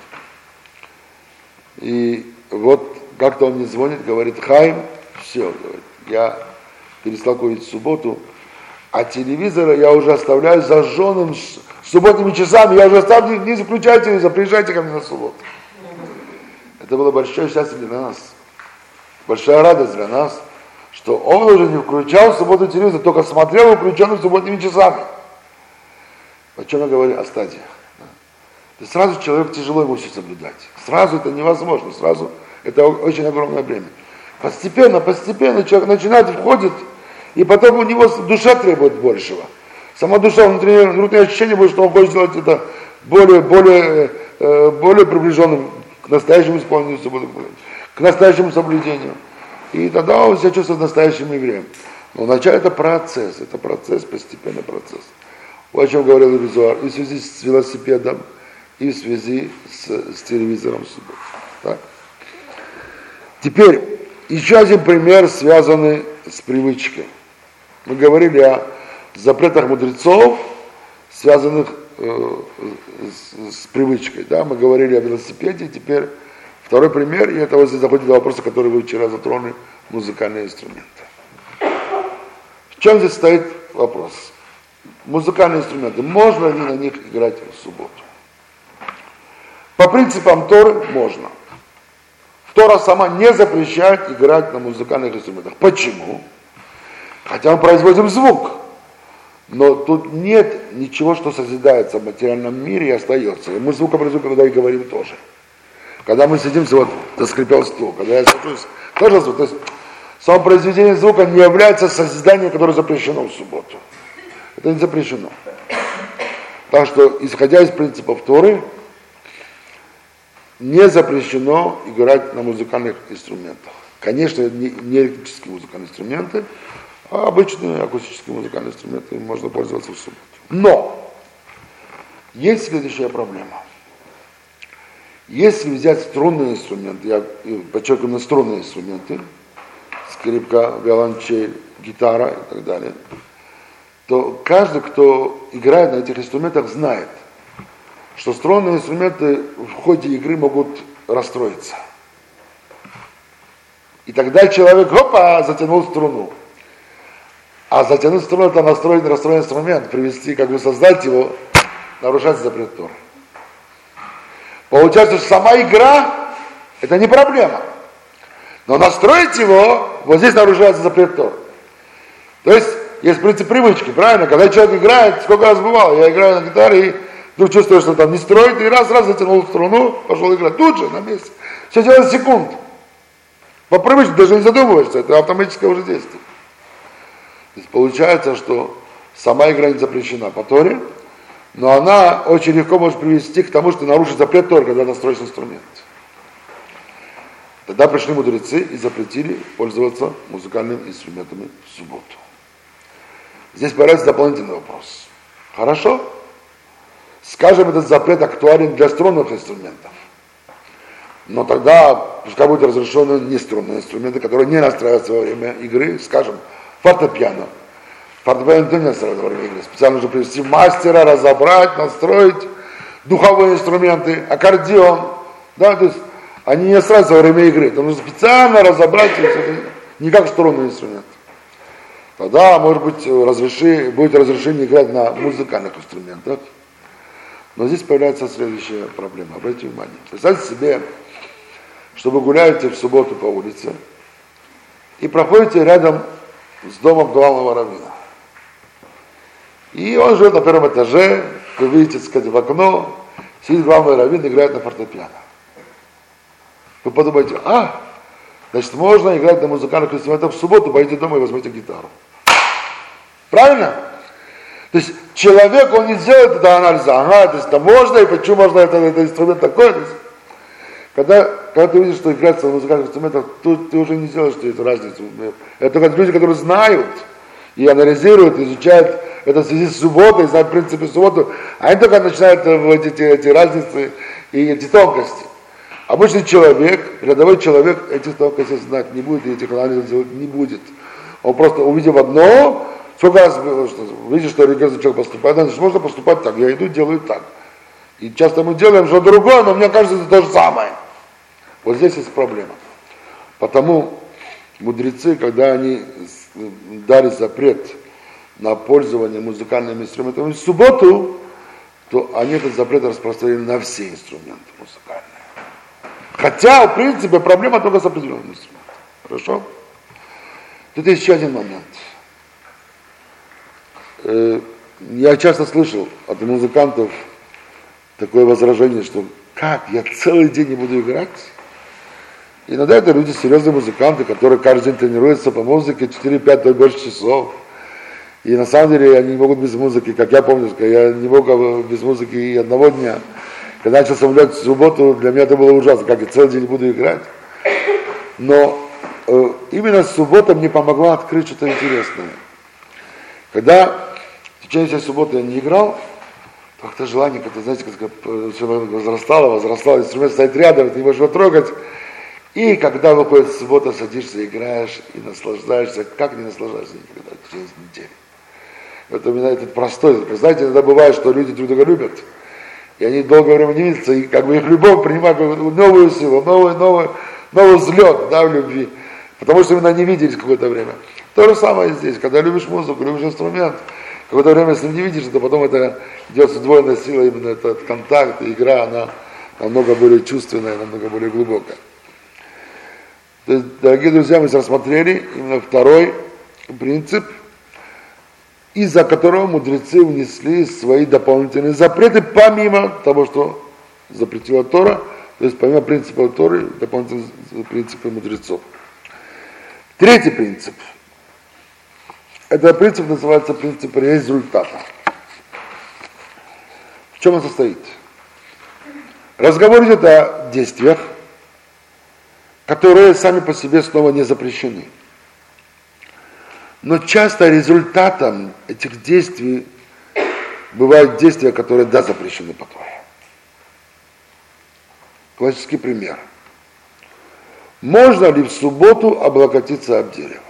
И вот как-то он мне звонит, говорит: Хаим, все, говорит, я перестал курить в субботу, а телевизор я уже оставляю зажженным субботними часами, я уже оставлю, не заключайте телевизор, приезжайте ко мне на субботу. Это было большое счастье для нас, большая радость для нас, что он уже не включал в субботу телевизор, только смотрел включенным субботними часами. О чем я говорю? О стадиях. И сразу человек тяжело ему все соблюдать. Сразу это невозможно, сразу это очень огромное бремя. Постепенно человек начинает, входит, и потом у него душа требует большего. Сама душа, внутреннее ощущение будет, что он хочет сделать это более приближенным к настоящему исполнению субботы, к настоящему соблюдению. И тогда он себя чувствует настоящим евреем. Но вначале это процесс, постепенный процесс. Вот о чем говорил Ризуар, и в связи с велосипедом, и в связи с телевизором в субботу. Так? Теперь, еще один пример, связанный с привычкой. Мы говорили о запретах мудрецов, связанных с привычкой. Да? Мы говорили о велосипеде, теперь второй пример, и это вот здесь заходит до вопроса, который вы вчера затронули, музыкальные инструменты. В чем здесь стоит вопрос? Музыкальные инструменты, можно ли на них играть в субботу? По принципам Торы можно. Тора сама не запрещает играть на музыкальных инструментах. Почему? Хотя мы производим звук. Но тут нет ничего, что созидается в материальном мире и остается. И мы звукообразуем, когда и говорим тоже. Когда мы сидимся, вот заскрипел стул, когда я сажусь, тоже звук. То есть само произведение звука не является созиданием, которое запрещено в субботу. Это не запрещено. Так что, исходя из принципов Торы, не запрещено играть на музыкальных инструментах. Конечно, не электрические музыкальные инструменты, а обычные акустические музыкальные инструменты можно пользоваться в субботу. Но есть следующая проблема. Если взять струнные инструменты, я подчеркиваю, на струнные инструменты, скрипка, виолончель, гитара и так далее, то каждый, кто играет на этих инструментах, знает, что струнные инструменты в ходе игры могут расстроиться. И тогда человек, опа, затянул струну. А затянуть струну, это расстроить инструмент, привести, как бы создать его, нарушать запрет Торы. Получается, что сама игра, это не проблема. Но настроить его, вот здесь нарушается запрет Торы. То есть принцип привычки, правильно? Когда человек играет, сколько раз бывало, я играю на гитаре и вдруг чувствую, что там не строит, и раз затянул струну, пошел играть. Тут же, на месте. Все делает секунд. По привычке даже не задумываешься, это автоматическое уже действие. То есть получается, что сама игра не запрещена по Торе, но она очень легко может привести к тому, что нарушит запрет Торы, когда настроишь инструмент. Тогда пришли мудрецы и запретили пользоваться музыкальными инструментами в субботу. Здесь появляется дополнительный вопрос. Хорошо? Скажем, этот запрет актуален для струнных инструментов. Но тогда пускай будут разрешены неструнные инструменты, которые не настраиваются во время игры, скажем, фортепиано. Фортепиано не настраивается во время игры. Специально нужно привести мастера, разобрать, настроить духовые инструменты, аккордеон. Да, то есть они не настраиваются во время игры. Это нужно специально разобрать, не как струнный инструмент. Тогда, может быть, будет разрешение играть на музыкальных инструментах. Но здесь появляется следующая проблема. Обратите внимание. Представьте себе, что вы гуляете в субботу по улице и проходите рядом с домом главного раввина. И он живет на первом этаже, вы видите, так сказать, в окно, сидит главный раввин, играет на фортепиано. Вы подумаете, значит, можно играть на музыкальных инструментах в субботу, пойдите дома и возьмите гитару. Правильно? То есть человек, он не сделает этого анализа, то есть это можно, и почему можно, это инструмент такой. Когда ты видишь, что играется на музыкальных инструментах, ты уже не делаешь эту разницу. Это только люди, которые знают и анализируют, изучают это в связи с субботой, знают принципы субботы, они только начинают эти разницы и эти тонкости. Обычный человек, рядовой человек этих тонкостей знать не будет, и этих анализов делать не будет. Он просто увидев одно, сколько раз видишь, что религиозный человек поступает, значит, можно поступать так, я иду, делаю так. И часто мы делаем что-то другое, но мне кажется, это то же самое. Вот здесь есть проблема. Потому мудрецы, когда они дали запрет на пользование музыкальными инструментами в субботу, то они этот запрет распространили на все инструменты музыкальные. Хотя, в принципе, проблема только с определенными инструментами. Хорошо? Тут есть еще один момент. Я часто слышал от музыкантов такое возражение, что как, я целый день не буду играть? Иногда это люди, серьезные музыканты, которые каждый день тренируются по музыке 4-5, то и больше часов. И на самом деле они не могут без музыки, как я помню, я не мог без музыки и одного дня. Когда начал соблюдать субботу, для меня это было ужасно, как я целый день не буду играть. Но именно суббота мне помогла открыть что-то интересное. Когда в течение всей субботы я не играл, то как-то желание, как-то, знаете, как все возрастало, инструмент стоит рядом, ты не можешь его трогать. И когда выходит суббота, садишься, играешь и наслаждаешься, как не наслаждаешься никогда в течение недели. Это именно этот простой. Знаете, иногда бывает, что люди друг друга любят, и они долгое время не видятся, и как бы их любовь принимает новую силу, новый взлет, да, в любви. Потому что именно не виделись какое-то время. То же самое здесь, когда любишь музыку, любишь инструмент, какое-то время, если не видишь, то потом это идет с удвоенной силой, именно этот контакт, и игра, она намного более чувственная, намного более глубокая. То есть, дорогие друзья, мы рассмотрели именно второй принцип, из-за которого мудрецы внесли свои дополнительные запреты, помимо того, что запретила Тора, То есть помимо принципа Торы, дополнительные принципы мудрецов. Третий принцип. Этот принцип называется принцип результата. В чем он состоит? Разговор идет о действиях, которые сами по себе снова не запрещены. Но часто результатом этих действий бывают действия, которые да, запрещены по Торе. Классический пример. Можно ли в субботу облокотиться об дерево?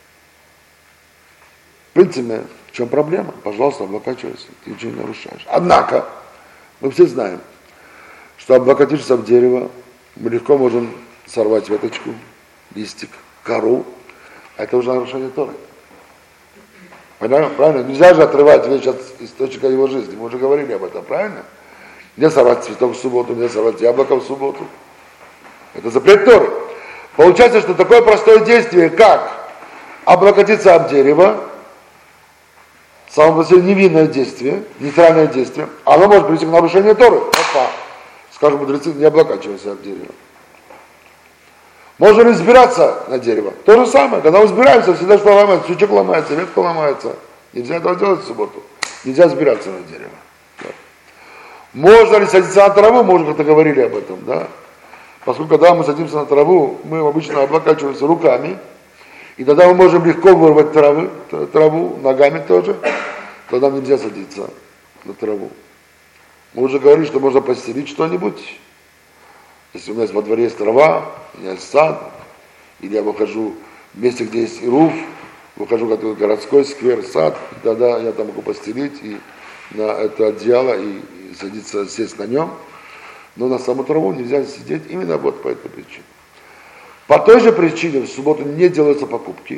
В принципе, в чем проблема? Пожалуйста, облокачивайся, ты ничего не нарушаешь. Однако, мы все знаем, что облокотившись об дерево, мы легко можем сорвать веточку, листик, кору, а это уже нарушение Торы. Правильно? Нельзя же отрывать вещь от источника его жизни. Мы уже говорили об этом, правильно? Нельзя сорвать цветок в субботу, нельзя сорвать яблоко в субботу. Это запрет Торы. Получается, что такое простое действие, как облокотиться об дерево, само по себе невинное действие, нейтральное действие, оно может привести к нарушению Торы. Опа. Скажем, мудрецы, не облокачивайся об дерево. Можно ли взбираться на дерево? То же самое, когда мы взбираемся, всегда что ломается, сучок ломается, ветка ломается. Нельзя этого делать в субботу. Нельзя взбираться на дерево. Да. Можно ли садиться на траву? Мы уже как-то говорили об этом, да? Поскольку когда мы садимся на траву, мы обычно облокачиваемся руками, и тогда мы можем легко вырвать траву ногами тоже, тогда нельзя садиться на траву. Мы уже говорили, что можно постелить что-нибудь. Если у меня во дворе есть трава, у меня есть сад, или я выхожу в месте, где есть руф, выхожу в какой-то городской сквер, сад, тогда я там могу постелить и на это одеяло и садиться, сесть на нем. Но на саму траву нельзя сидеть именно вот по этой причине. По той же причине в субботу не делаются покупки.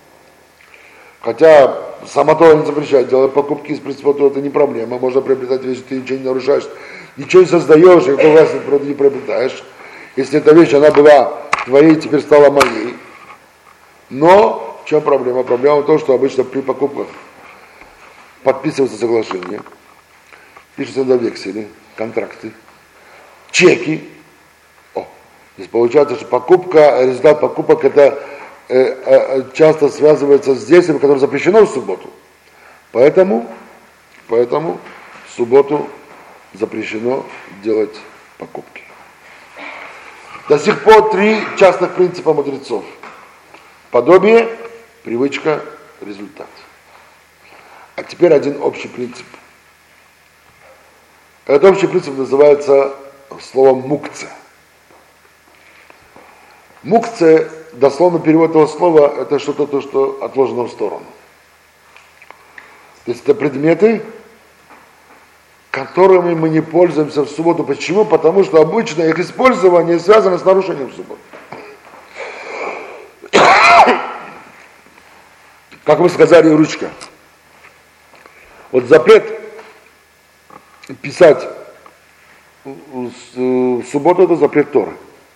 Хотя сама Тора не запрещает делать покупки, из принципа это не проблема. Можно приобретать вещи, ты ничего не нарушаешь, ничего не создаешь, никакой власти природы не приобретаешь. Если эта вещь, она была твоей, теперь стала моей. Но в чем проблема? Проблема в том, что обычно при покупках подписываются соглашения, пишутся на векселе, контракты, чеки. Здесь получается, что результат покупок это часто связывается с действием, которое запрещено в субботу. Поэтому в субботу запрещено делать покупки. До сих пор 3 частных принципа мудрецов. Подобие, привычка, результат. А теперь один общий принцип. Этот общий принцип называется словом мукце. Мукце, дословно перевод этого слова, это что-то, то, что отложено в сторону. То есть это предметы, которыми мы не пользуемся в субботу. Почему? Потому что обычно их использование связано с нарушением в субботу. Как мы сказали, ручка. Вот запрет писать в субботу, это запрет Торы.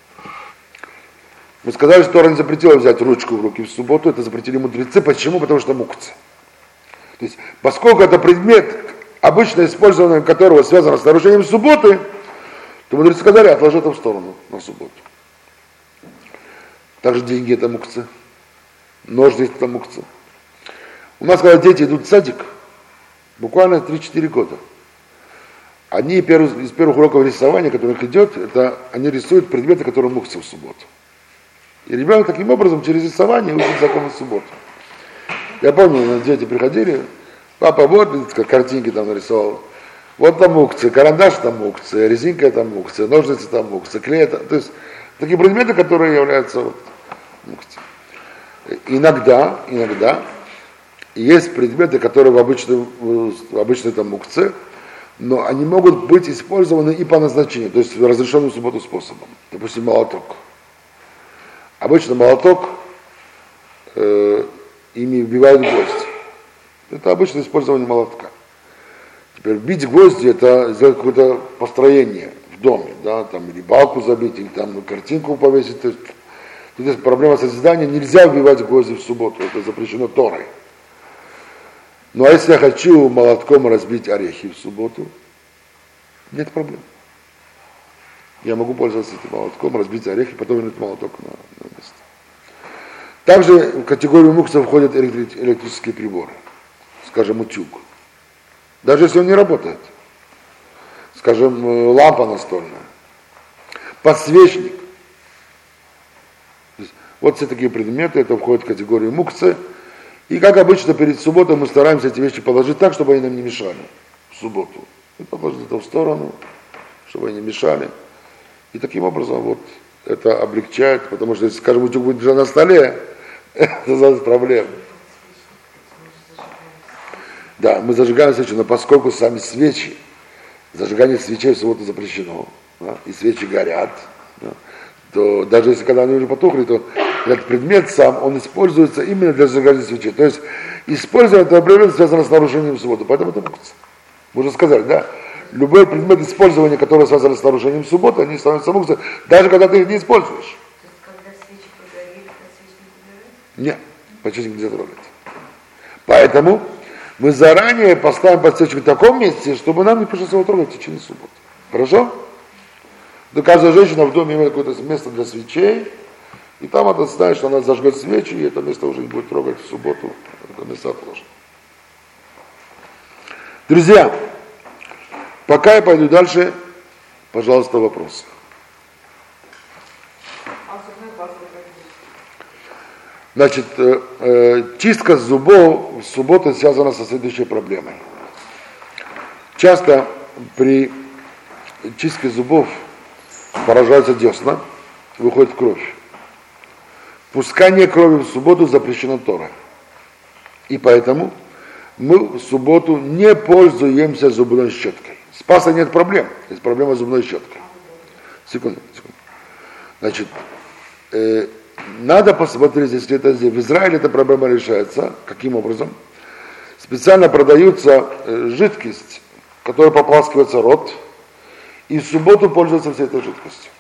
Мы сказали, что Тора не запретила взять ручку в руки в субботу, это запретили мудрецы. Почему? Потому что мукция. То есть, поскольку это предмет, обычно использование которого связано с нарушением субботы, то мудрецы сказали, отложи это в сторону на субботу. Также деньги это мукция, ножницы это мукция. У нас, когда дети идут в садик, буквально 3-4 года, они из первых уроков рисования, которых идет, это они рисуют предметы, которые мукция в субботу. И ребенок таким образом через рисование учит законы субботы. Я помню, дети приходили, папа, вот картинки там нарисовал, вот там мукция, карандаш там мукция, резинка там мукция, ножницы там мукция, клей там, то есть такие предметы, которые являются вот, мукцией. Иногда есть предметы, которые в обычной там мукции, но они могут быть использованы и по назначению, то есть разрешенным в субботу способом. Допустим, молоток. Обычно молоток ими вбивают гвозди. Это обычное использование молотка. Теперь бить гвозди, это сделать какое-то построение в доме, да, там или балку забить, или там картинку повесить. То есть, здесь проблема созидания, нельзя вбивать гвозди в субботу, это запрещено Торой. Ну а если я хочу молотком разбить орехи в субботу, нет проблем. Я могу пользоваться этим молотком, разбить орехи, потом вернуть молоток на место. Также в категорию мукса входят электрические приборы, скажем, утюг. Даже если он не работает, скажем, лампа настольная, подсвечник. Вот все такие предметы, это входит в категорию муксы. И как обычно перед субботой мы стараемся эти вещи положить так, чтобы они нам не мешали в субботу. И положить это в сторону, чтобы они не мешали. И таким образом вот это облегчает, потому что если, скажем, утюг будет лежать на столе, это создаст проблемы. Да, мы зажигаем свечи, но поскольку сами свечи, зажигание свечей в субботу запрещено, да, и свечи горят, да, то даже если когда они уже потухли, то этот предмет сам, он используется именно для зажигания свечей. То есть использование этого предмета связано с нарушением субботы, поэтому это мукса. Мы уже сказали, да? Любой предмет использования, который связан с нарушением субботы, они становятся муксой, даже когда ты их не используешь.
То есть, когда свечи погорели, подсвечник убирают?
Нет, подсвечник нельзя трогать. Поэтому мы заранее поставим подсвечник в таком месте, чтобы нам не пришлось его трогать в течение субботы. Хорошо? То каждая женщина в доме имеет какое-то место для свечей, и там она знает, что она зажгет свечи, и это место уже не будет трогать в субботу. Это место отложено. Друзья, пока я пойду дальше, пожалуйста, вопросы. Значит, чистка зубов в субботу связана со следующей проблемой. Часто при чистке зубов поражаются десна, выходит кровь. Пускание крови в субботу запрещено Торой. И поэтому мы в субботу не пользуемся зубной щеткой. С пастой нет проблем, есть проблема с зубной щеткой. Секунду. Значит, надо посмотреть, если это здесь. В Израиле эта проблема решается. Каким образом? Специально продается жидкость, которая пополаскивается рот, и в субботу пользуются всей этой жидкостью.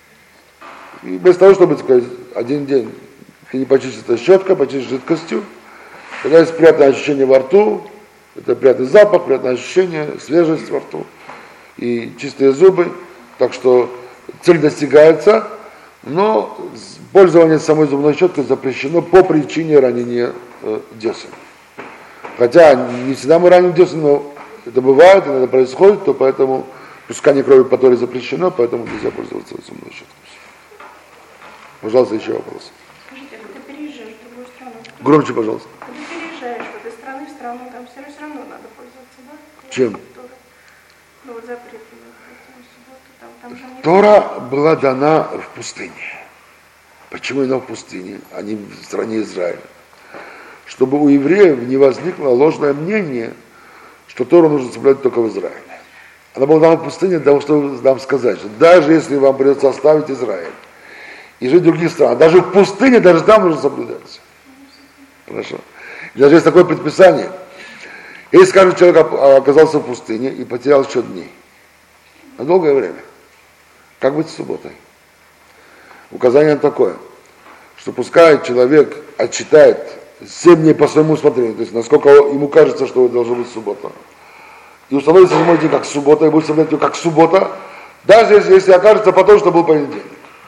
И без того, чтобы сказать, один день ты не почистишь этой щеткой, почистишь жидкостью, тогда есть приятное ощущение во рту, это приятный запах, приятное ощущение, свежесть во рту и чистые зубы. Так что цель достигается, но пользование самой зубной щеткой запрещено по причине ранения десен. Хотя не всегда мы раним десен, но это бывает, иногда происходит, то поэтому пускание крови по Торе запрещено, поэтому нельзя пользоваться зубной щеткой. Пожалуйста, еще вопрос.
Скажите, а когда переезжаешь в другую страну?
Громче, пожалуйста.
Когда переезжаешь в этой страны в страну, там все равно надо пользоваться, да?
Чем?
Ну вот запрет на субботу, там же не...
Тора была дана в пустыне. Почему именно в пустыне, а не в стране Израиля? Чтобы у евреев не возникло ложное мнение, что Тору нужно соблюдать только в Израиле. Она была дана в пустыне для того, чтобы нам сказать, что даже если вам придется оставить Израиль и жить в других странах, даже в пустыне, даже там нужно соблюдать. Хорошо. И даже есть такое предписание. Если, скажем, человек оказался в пустыне и потерял счет дней на долгое время, как быть с субботой? Указание такое, что пускай человек отчитает 7 дней по своему усмотрению, то есть насколько ему кажется, что должна быть суббота, и установит 7 день как суббота, и будет соблюдать ее как суббота, даже если окажется потом, что был понедельник.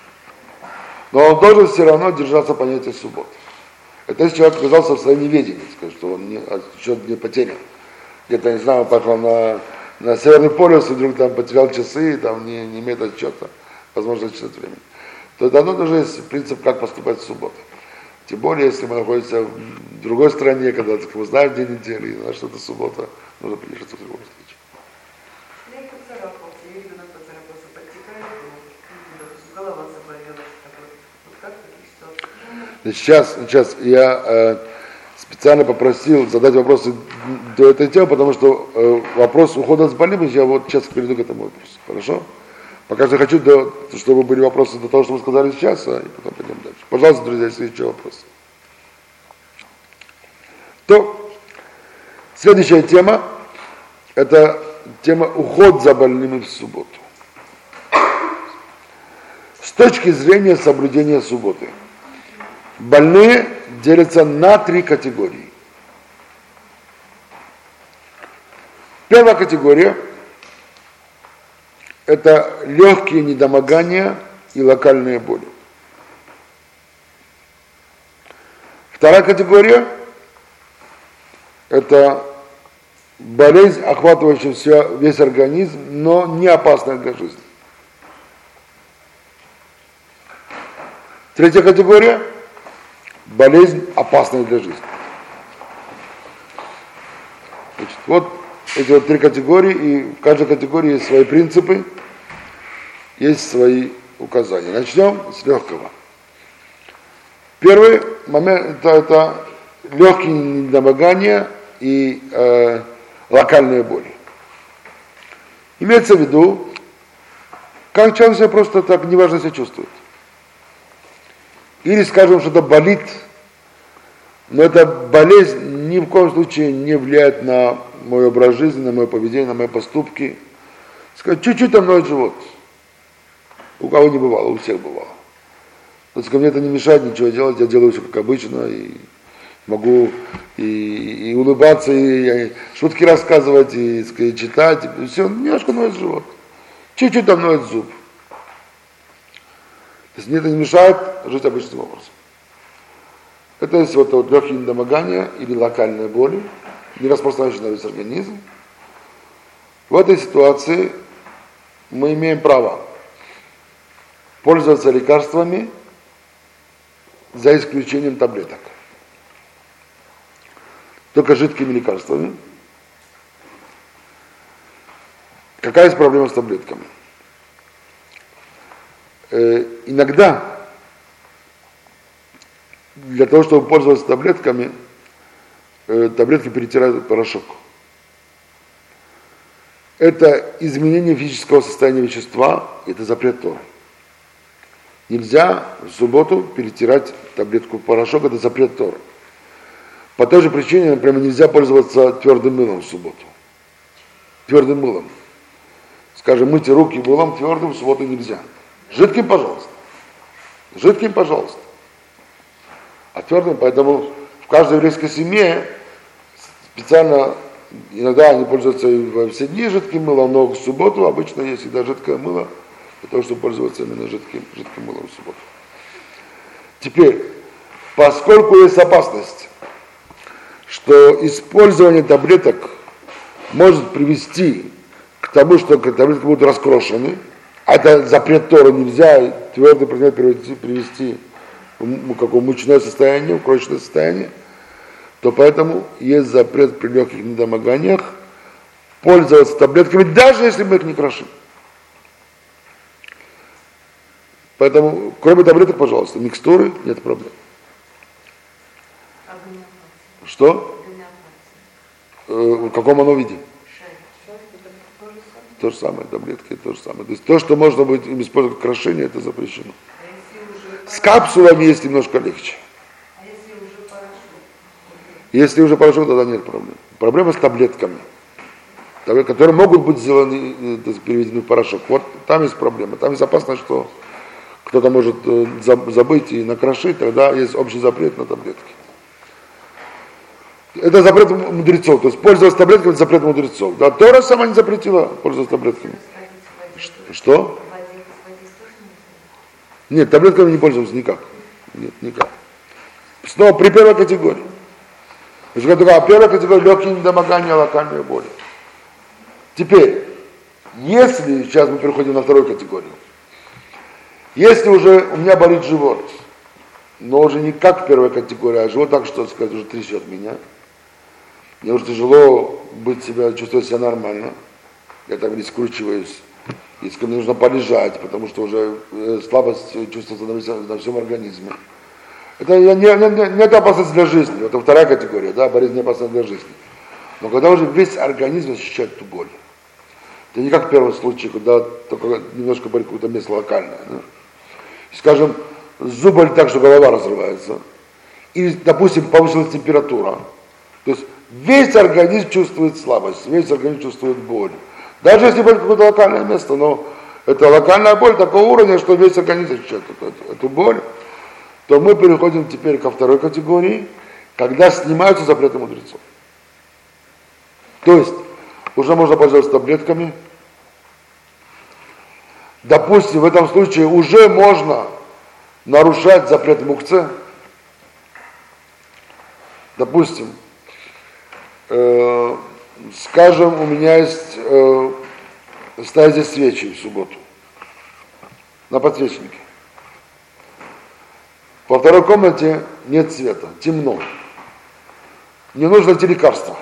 Но он должен все равно держаться понятия субботы. Это если человек оказался в своем неведении, скажет, что он счет не потерян. Где-то, не знаю, пошел на Северный полюс, и вдруг там потерял часы, там не имеет отчета, возможно, отчитать время. То это оно тоже есть принцип, как поступать в субботу. Тем более, если мы находимся в другой стране, когда мы знаем день недели, и знаем, что это суббота, нужно придерживаться в любом случае.
Я поцарапался, я ребенок поцарапался, подтекает, голова заболела. Вот как в таких ситуациях?
Сейчас я специально попросил задать вопросы до этой темы, потому что вопрос ухода с больным, я вот сейчас перейду к этому вопросу. Хорошо? Пока что хочу, чтобы были вопросы до того, что вы сказали сейчас, и потом пойдем дальше. Пожалуйста, друзья, если есть еще вопросы. То, следующая тема, это тема уход за больными в субботу. С точки зрения соблюдения субботы, больные делятся на 3 категории. Первая категория это легкие недомогания и локальные боли. Вторая категория – это болезнь, охватывающая весь организм, но не опасная для жизни. Третья категория – болезнь, опасная для жизни. Значит, вот эти вот три категории, и в каждой категории есть свои принципы, есть свои указания. Начнем с легкого. Первый момент это легкие недомогания и локальные боли. Имеется в виду, как человек себя просто так неважно себя чувствует. Или скажем, что это болит, но эта болезнь ни в коем случае не влияет на мой образ жизни, на мое поведение, на мои поступки. Сказать, чуть-чуть там ноет живот. У кого не бывало, у всех бывало. То есть мне это не мешает ничего делать, я делаю все как обычно, и могу и улыбаться, и шутки рассказывать, и читать, и все, немножко ноет живот. Чуть-чуть там ноет зуб. То есть мне это не мешает жить обычным образом. Это есть вот легкие недомогания или локальные боли, не распространяющие на весь организм. В этой ситуации мы имеем право пользоваться лекарствами за исключением таблеток. Только жидкими лекарствами. Какая есть проблема с таблетками? Иногда для того, чтобы пользоваться таблетками, таблетки перетирают в порошок. Это изменение физического состояния вещества, это запрет Торы. Нельзя в субботу перетирать таблетку в порошок, это запрет Торы. По той же причине, например, нельзя пользоваться твердым мылом в субботу. Твердым мылом. Скажем, мыть руки мылом твердым в субботу нельзя. Жидким, пожалуйста. Жидким, пожалуйста. А твердым, поэтому в каждой еврейской семье специально, иногда они пользуются и во все дни жидким мылом, но в субботу обычно есть всегда жидкое мыло, для того, чтобы пользоваться именно жидким мылом в субботу. Теперь, поскольку есть опасность, что использование таблеток может привести к тому, что таблетки будут раскрошены, а это запрет Торы, нельзя твердый предмет привести в какое мучное состояние, в крошечное состояние, то поэтому есть запрет при легких недомоганиях пользоваться таблетками, даже если мы их не крошим. Поэтому, кроме таблеток, пожалуйста, микстуры, нет проблем. Что? В каком оно виде? То же самое, таблетки, то же самое. То есть то, что можно будет им использовать как крошение, это запрещено. С капсулами есть немножко легче.
А если уже порошок?
Если уже порошок, тогда нет проблем. Проблема с таблетками, которые могут быть сделаны, переведены в порошок. Вот там есть проблема. Там есть опасность, что кто-то может забыть и накрошить, тогда есть общий запрет на таблетки. Это запрет мудрецов, то есть пользоваться таблетками – это запрет мудрецов. Да, Тора сама не запретила пользоваться таблетками. Что? Нет, таблетками не пользуемся никак. Нет, никак. Снова при первой категории. Первая категория – легкие недомогания, локальные боли. Теперь, если, сейчас мы переходим на вторую категорию, если уже у меня болит живот, но уже не как первая категория, а живот так, что сказать, уже трясет меня, мне уже тяжело чувствовать себя нормально, я так не скручиваюсь, если мне нужно полежать, потому что уже слабость чувствуется на всем организме. Это не опасность для жизни, это вторая категория, да, болезнь не опасна для жизни. Но когда уже весь организм ощущает эту боль, это не как в первом случае, когда только немножко болит какое-то место локальное. Да? Скажем, зуб болит так, что голова разрывается, или, допустим, повысилась температура, то есть весь организм чувствует слабость, весь организм чувствует боль. Даже если болит какое-то локальное место, но это локальная боль такого уровня, что весь организм ощущает эту боль, то мы переходим теперь ко второй категории, когда снимаются запреты мудрецов. То есть уже можно пользоваться таблетками, допустим, в этом случае уже можно нарушать запрет мукце. Допустим, скажем, у меня есть стоят здесь свечи в субботу на подсвечнике. Во второй комнате нет света, темно. Мне нужно найти лекарство.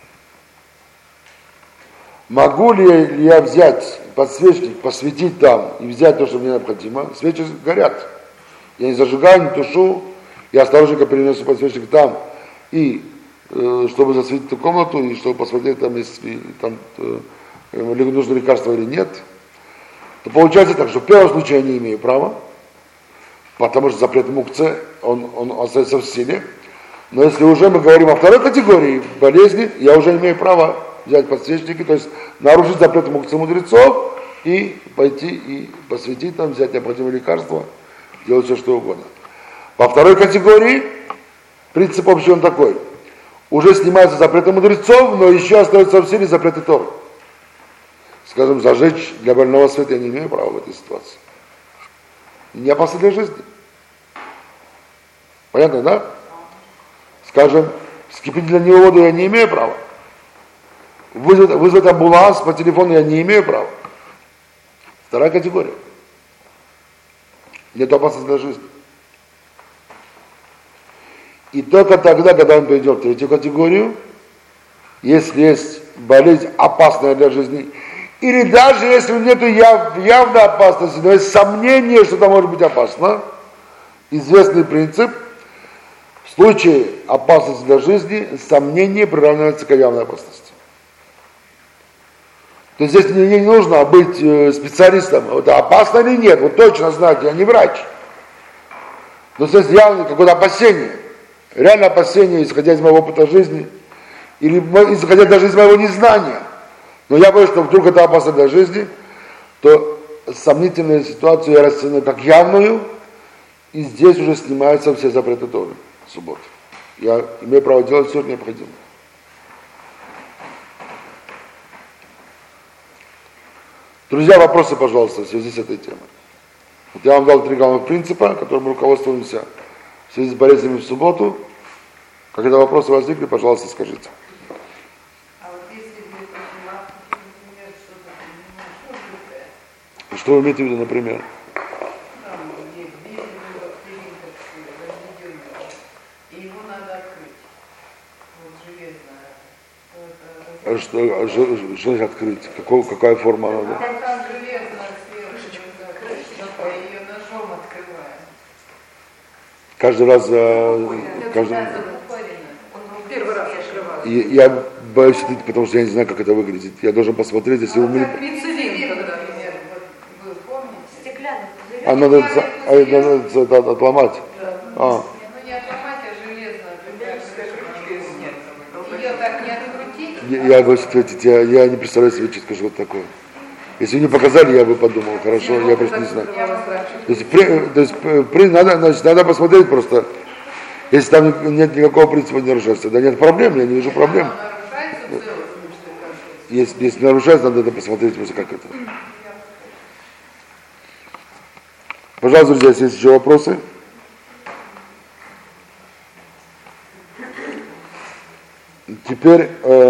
Могу ли я взять подсвечник, посветить там и взять то, что мне необходимо? Свечи горят. Я не зажигаю, не тушу, я осторожненько перенесу подсвечник там, и чтобы засветить эту комнату, и чтобы посмотреть, там, если там нужно лекарство или нет. То получается так, что в первом случае я не имею права, потому что запрет мукце, он остается в силе. Но если уже мы говорим о второй категории болезни, я уже имею право взять подсвечники, то есть нарушить запрет мукце мудрецов и пойти и посветить там, взять необходимое лекарство, делать все, что угодно. Во второй категории принцип общий он такой. Уже снимается запреты мудрецов, но еще остается в силе запреты Торы. Скажем, зажечь для больного свет я не имею права в этой ситуации. Не опасно для жизни. Понятно, да? Скажем, вскипятить для него воду я не имею права. Вызвать амбуланс по телефону я не имею права. Вторая категория. Нет опасности для жизни. И только тогда, когда он перейдет в третью категорию, если есть болезнь опасная для жизни, или даже если нет явной опасности, но есть сомнение, что это может быть опасно, известный принцип, в случае опасности для жизни, сомнение приравнивается к явной опасности. То есть здесь мне не нужно быть специалистом, это опасно или нет, вот точно знать, я не врач. Но здесь явно какое-то опасение, реальное опасение, исходя из моего опыта жизни, или исходя даже из моего незнания. Но я боюсь, что вдруг это опасно для жизни, то сомнительную ситуацию я расцениваю как явную, и здесь уже снимаются все запреты Торы в субботу. Я имею право делать все, что необходимо. Друзья, вопросы, пожалуйста, в связи с этой темой. Вот я вам дал 3 главных принципа, которым мы руководствуемся в связи с болезнями в субботу. Когда вопросы возникли, пожалуйста, скажите.
А вот если бы например, что-то
Что вы имеете в виду, например?
там есть бежевый пластилин разведенный, и его надо открыть. Вот железное.
Что значит открыть? Какая форма надо?
Там железная сверху, ее ножом открываем.
Каждый раз...
Первый раз открываю.
Я боюсь ответить, потому что я не знаю, как это выглядит. Я должен посмотреть, если вы мне...
Пиццелин, например, вот вы помните?
Стеклянный пузырь.
А надо это отломать.
Ну не отломать, а железная. Ее так не открутить.
Я боюсь ответить, я не представляю себе честно, что это такое. Если вы не показали, я бы подумал, хорошо, я просто не знаю. Надо посмотреть просто. Если там нет никакого принципа не нарушается, да нет проблем, я не вижу проблем. Если нарушается, надо это посмотреть просто как это. Пожалуйста, друзья, если есть еще вопросы. Теперь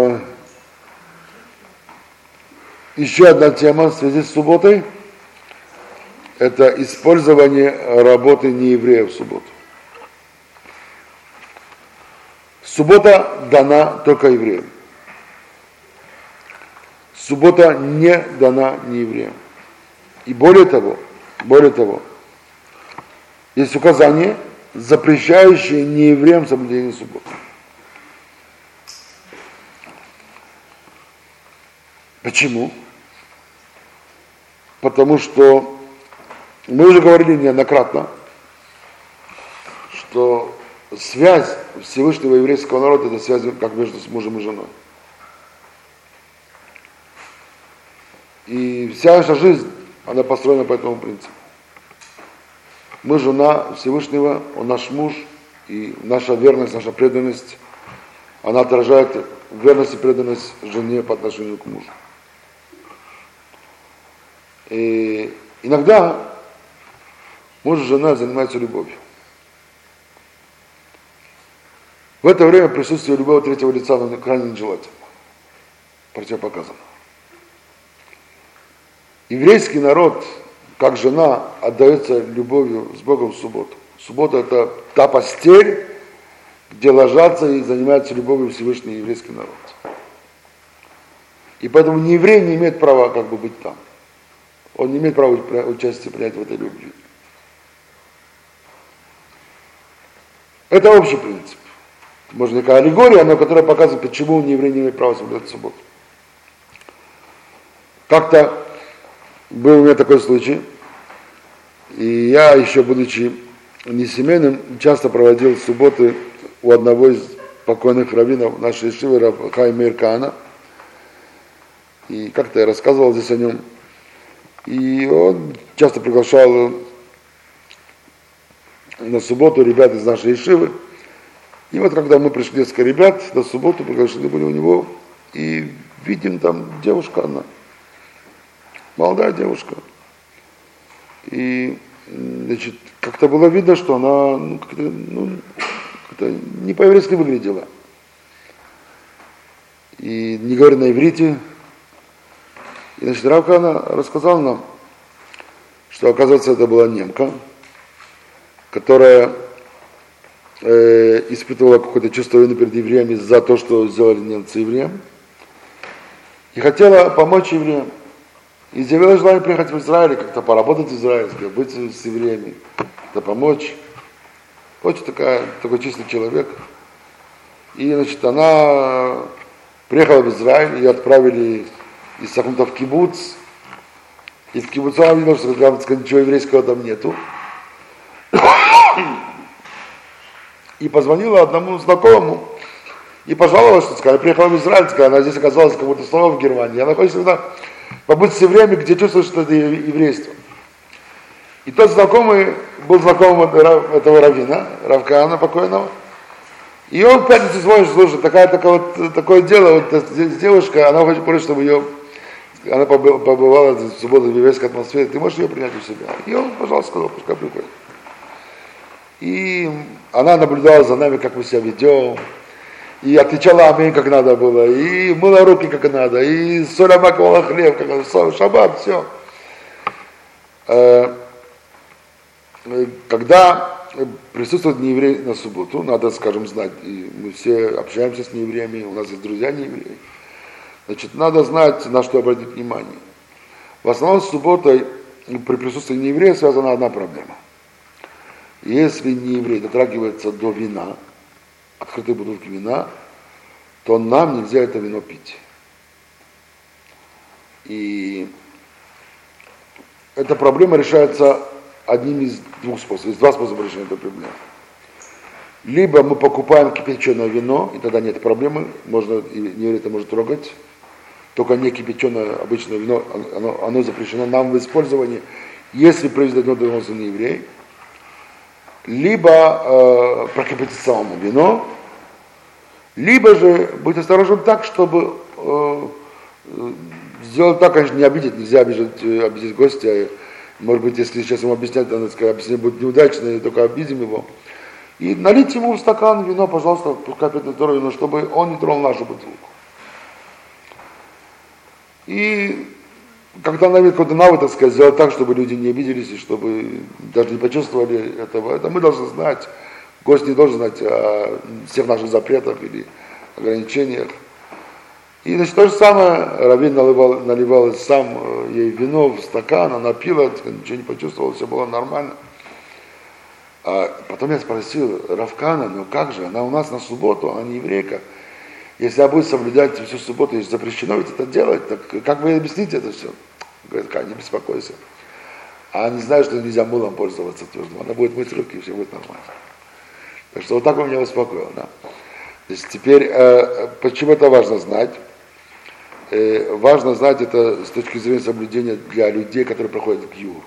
еще одна тема в связи с субботой. Это использование работы неевреев в субботу. Суббота дана только евреям. Суббота не дана неевреям. И более того, есть указание, запрещающее неевреям соблюдение субботы. Почему? Потому что мы уже говорили неоднократно, что связь Всевышнего еврейского народа — это связь как между мужем и женой. И вся наша жизнь, она построена по этому принципу. Мы жена Всевышнего, он наш муж, и наша верность, наша преданность, она отражает верность и преданность жене по отношению к мужу. И Иногда муж и жена занимаются любовью. В это время присутствие любого третьего лица крайне нежелательно, противопоказано. Еврейский народ, как жена, отдается любовью с Богом в субботу. Суббота – это та постель, где ложатся и занимаются любовью Всевышний еврейский народ. И поэтому нееврей не имеет права как бы быть там. Он не имеет права участия принять в этой любви. Это общий принцип. Можно некая аллегория, но которая показывает, почему нееврей не имеет права соблюдать субботу. Как-то был у меня такой случай, и я, еще будучи несемейным, часто проводил субботы у одного из покойных раввинов нашей ешивы, рав Хаим Меир Каана. И как-то я рассказывал здесь о нем. И он часто приглашал на субботу ребят из нашей ешивы. И вот когда мы пришли, несколько ребят, на субботу приглашены были у него, и видим там девушка одна, молодая девушка. И, значит, как-то было видно, что она как-то не по-еврейски выглядела. И не говорит на иврите. И, значит, рав Каана рассказал нам, что, оказывается, это была немка, которая испытывала какое-то чувство вины перед евреями за то, что сделали немцы евреям, и хотела помочь евреям. И изъявила желание приехать в Израиль, как-то поработать в Израиле, быть с евреями, как-то помочь. Очень такой чистый человек. И, значит, она приехала в Израиль, ее отправили из Сахмута в кибуц. И в кибуце она видела, что ничего еврейского там нету. И позвонила одному знакомому и пожаловалась, что сказала, приехала в Израиль, сказала, она здесь оказалась как-то снова в Германии. Она хочет всегда побыть с евреями, где чувствует, что это еврейство. И тот знакомый был знакомым этого раввина, рав Каана покойного. И он в пятницу звонит, слушай, такое дело, вот здесь девушка, она хочет, чтобы она побывала в субботу в еврейской атмосфере, ты можешь ее принять у себя? И он, пожалуйста, сказал, пускай приходит. И она наблюдала за нами, как мы себя ведем, и отвечала аминь, как надо было, и мыла руки, как надо, и соль обмакивала хлеб, как надо, шаббат, все. Когда присутствует нееврей на субботу, надо, скажем, знать, и мы все общаемся с неевреями, у нас есть друзья неевреи, значит, надо знать, на что обратить внимание. В основном с субботой при присутствии нееврея связана одна проблема. Если нееврей дотрагивается до вина, открытой бутылки вина, то нам нельзя это вино пить. И эта проблема решается одним из двух способов. Есть два способа решения этой проблемы. Либо мы покупаем кипяченое вино, и тогда нет проблемы, нееврей это может трогать, только не кипяченое обычное вино, оно запрещено нам в использовании, если произведено не еврей. Либо прокипятить самому вино, либо же быть осторожным так, чтобы сделать так, конечно, не обидеть, нельзя обидеть гостя. Может быть, если сейчас ему объяснять, объяснение будет неудачное, и только обидим его. И налить ему в стакан вино, пожалуйста, пускай пьет это вино, чтобы он не тронул нашу бутылку. И когда на какой-то навык, так сказать, сделать так, чтобы люди не обиделись и чтобы даже не почувствовали этого, это мы должны знать. Гость не должен знать о всех наших запретах или ограничениях. И, значит, то же самое, раввин наливал сам ей вино в стакан, она пила, ничего не почувствовала, все было нормально. А потом я спросил рав Каана, ну как же, она у нас на субботу, она не еврейка. Если она будет соблюдать всю субботу, если запрещено ведь это делать, так как вы объясните это все? Говорит, Каан, не беспокойся. А не знаю, что нельзя мылом пользоваться твердым. Она будет мыть руки, и все будет нормально. Так что вот так он меня успокоил. Да? То есть теперь, почему это важно знать? Важно знать это с точки зрения соблюдения для людей, которые проходят к гиуру.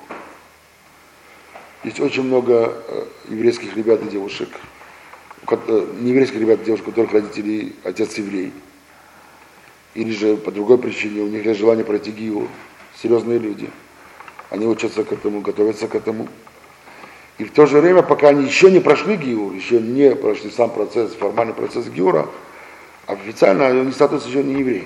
Есть очень много еврейских ребят и девушек, нееврейских ребят и девушек, у которых родители отец еврей. Или же по другой причине у них есть желание пройти гиур. Серьезные люди. Они учатся к этому, готовятся к этому. И в то же время, пока они еще не прошли гиур, еще не прошли сам процесс, формальный процесс гиура, официально они статус еще не евреи.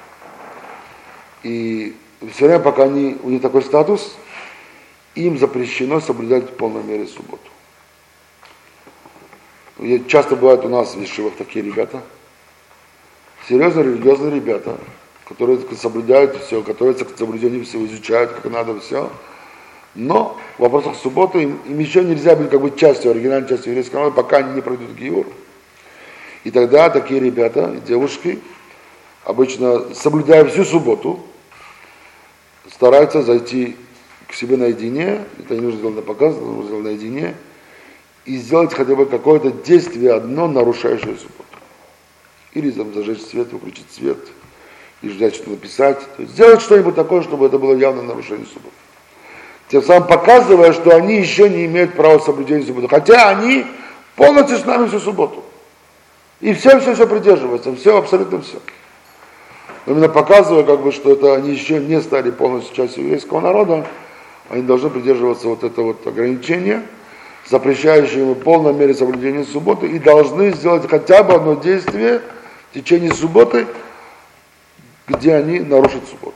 И все время, пока у них такой статус, им запрещено соблюдать в полной мере субботу. И часто бывают у нас в ешивах такие ребята, серьезно религиозные ребята, которые соблюдают все, готовятся к соблюдению всего, изучают, как надо все. Но в вопросах субботы им еще нельзя быть как бы частью, оригинальной частью еврейского народа, пока они не пройдут гиур. И тогда такие ребята, девушки, обычно, соблюдая всю субботу, стараются зайти к себе наедине, это не нужно делать на показ, это нужно делать наедине, и сделать хотя бы какое-то действие одно, нарушающее субботу. Или там зажечь свет, выключить свет, или взять что-то написать. То есть сделать что-нибудь такое, чтобы это было явное нарушение субботы. Тем самым показывая, что они еще не имеют права соблюдения субботы. Хотя они полностью с нами всю субботу. И все придерживаются, все, абсолютно все. Но именно показывая, как бы, что это они еще не стали полностью частью еврейского народа, они должны придерживаться вот этого вот ограничения, запрещающее ему в полной мере соблюдение субботы, и должны сделать хотя бы одно действие в течение субботы, где они нарушат субботу.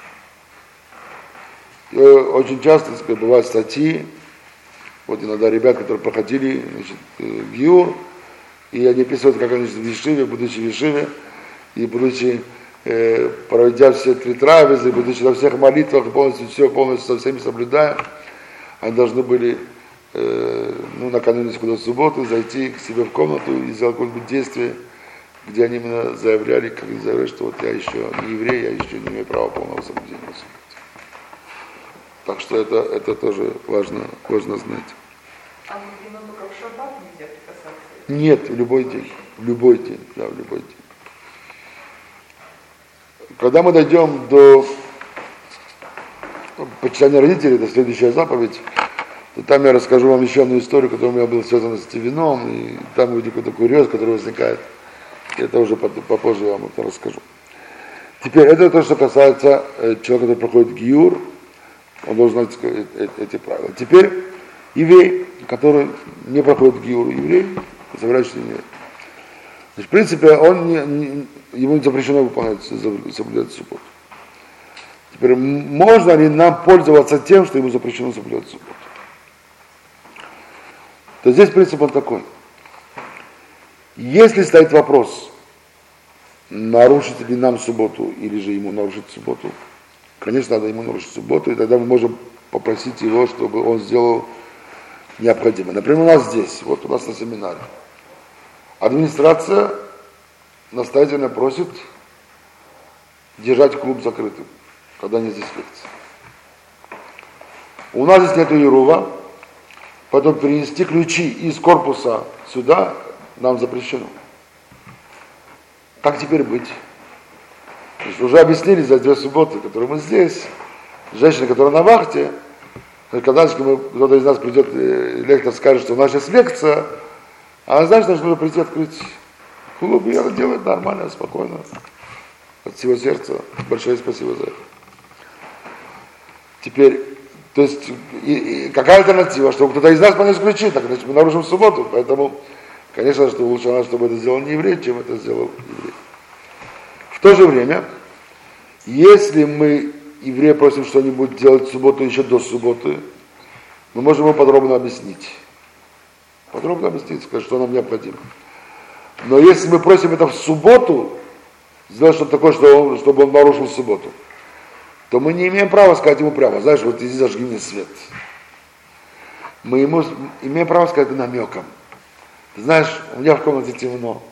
И очень часто, так сказать, бывают статьи, вот иногда ребят, которые проходили, значит, гиур, и они писают, как они в ешиве, будучи в ешиве, и будучи, проведя все 3 трапезы, будучи на всех молитвах, полностью со всеми соблюдая, они должны были накануне субботы зайти к себе в комнату и сделать какое-нибудь действие, где они именно заявляли, как они заявляли, что вот я еще не еврей, я еще не имею права полного соблюдения субботы. Так что это тоже важно знать.
А мужчина только в шаббат нельзя прикасаться?
Нет, в любой день. В любой день. Когда мы дойдем до почитания родителей, это следующая заповедь, то там я расскажу вам еще одну историю, которая у меня была связана с вином, и там будет какой-то курьез, который возникает. Это уже попозже я вам это расскажу. Теперь, это то, что касается человека, который проходит гиур, он должен знать эти правила. Теперь еврей, который не проходит гиур, еврей, собирающийся не еврей. Значит, в принципе, ему не запрещено выполнять, соблюдать субботу. Теперь, можно ли нам пользоваться тем, что ему запрещено соблюдать субботу? То здесь принцип он такой. Если стоит вопрос, нарушить ли нам субботу, или же ему нарушить субботу, конечно, надо ему нарушить субботу, и тогда мы можем попросить его, чтобы он сделал необходимое. Например, у нас здесь, вот у нас на семинаре, администрация настоятельно просит держать клуб закрытым, когда нет здесь лекции. У нас здесь нету Ерува, потом перенести ключи из корпуса сюда нам запрещено. Как теперь быть? То есть уже объяснили за 2 субботы, которые мы здесь, женщина, которая на вахте, когда кто-то из нас придет, лектор скажет, что у нас сейчас лекция, она знает, что нужно прийти открыть клуб, и она делает нормально, спокойно, от всего сердца. Большое спасибо за это. Теперь, то есть, какая альтернатива, чтобы кто-то из нас по ней исключит, так значит мы нарушим субботу, поэтому, конечно, что лучше, чтобы это сделал не еврей, чем это сделал еврей. В то же время, если мы еврея просим что-нибудь делать в субботу еще до субботы, мы можем ему подробно объяснить. Сказать, что нам необходимо. Но если мы просим это в субботу, сделать что-то такое, чтобы он нарушил субботу, то мы не имеем права сказать ему прямо, знаешь, вот иди зажги мне свет. Мы ему имеем право сказать намеком. Ты знаешь, у меня в комнате темно.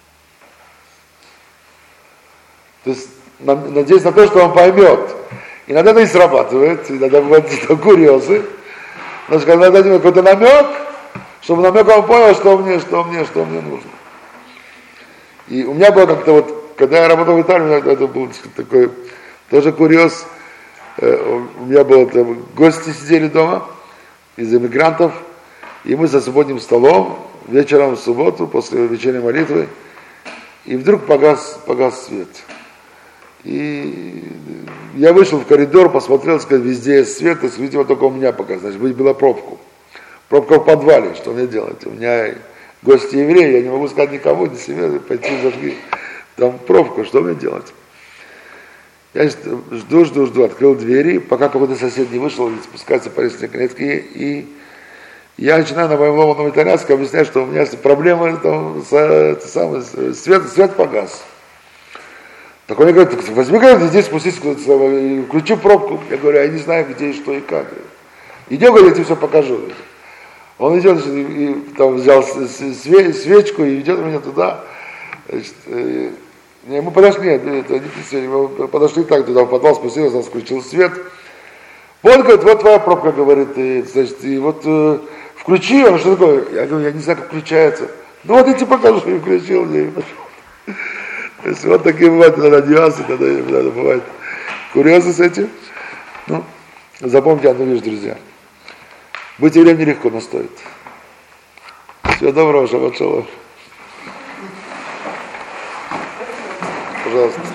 То есть, надеюсь на то, что он поймет. Иногда это не срабатывает, иногда бывают курьезы. Но когда дадим какой-то намек, чтобы намеком он понял, что мне нужно. И у меня было как-то вот, когда я работал в Италии, это был такой тоже курьез. У меня было там, гости сидели дома из эмигрантов, и мы за субботним столом вечером в субботу, после вечерней молитвы, и вдруг погас свет. И я вышел в коридор, посмотрел, сказал, везде есть свет, и видимо, только у меня пока, значит, была пробка. Пробка в подвале, что мне делать? У меня гости евреи, я не могу сказать никому, ни себе, пойти зажги. Там пробку, что мне делать? Я жду, открыл двери, пока какой-то сосед не вышел, спускается по лестничной клетке, и я начинаю на моем ломаном итальянском объяснять, что у меня проблемы, там, свет погас. Так он мне говорит, возьми-ка здесь спустись, включи пробку. Я говорю, я не знаю, где и что и как. Идем, говорит, я тебе все покажу. Он идет, и там взял свечку и идет меня туда. Значит, мы подошли, мы подошли так туда, в подвал спустился, он включил свет. Он говорит, вот твоя пробка, говорит, значит, и вот включи, он что такое? Я говорю, я не знаю, как включается. Ну вот я тебе покажу, и включил мне, и пошел. То есть вот такие бывают иногда нюансы, когда бывают курьезы с этим. Ну, запомните одну вещь, друзья. Быть евреем нелегко, но стоит. Всего доброго, шаббат шалом. Пожалуйста.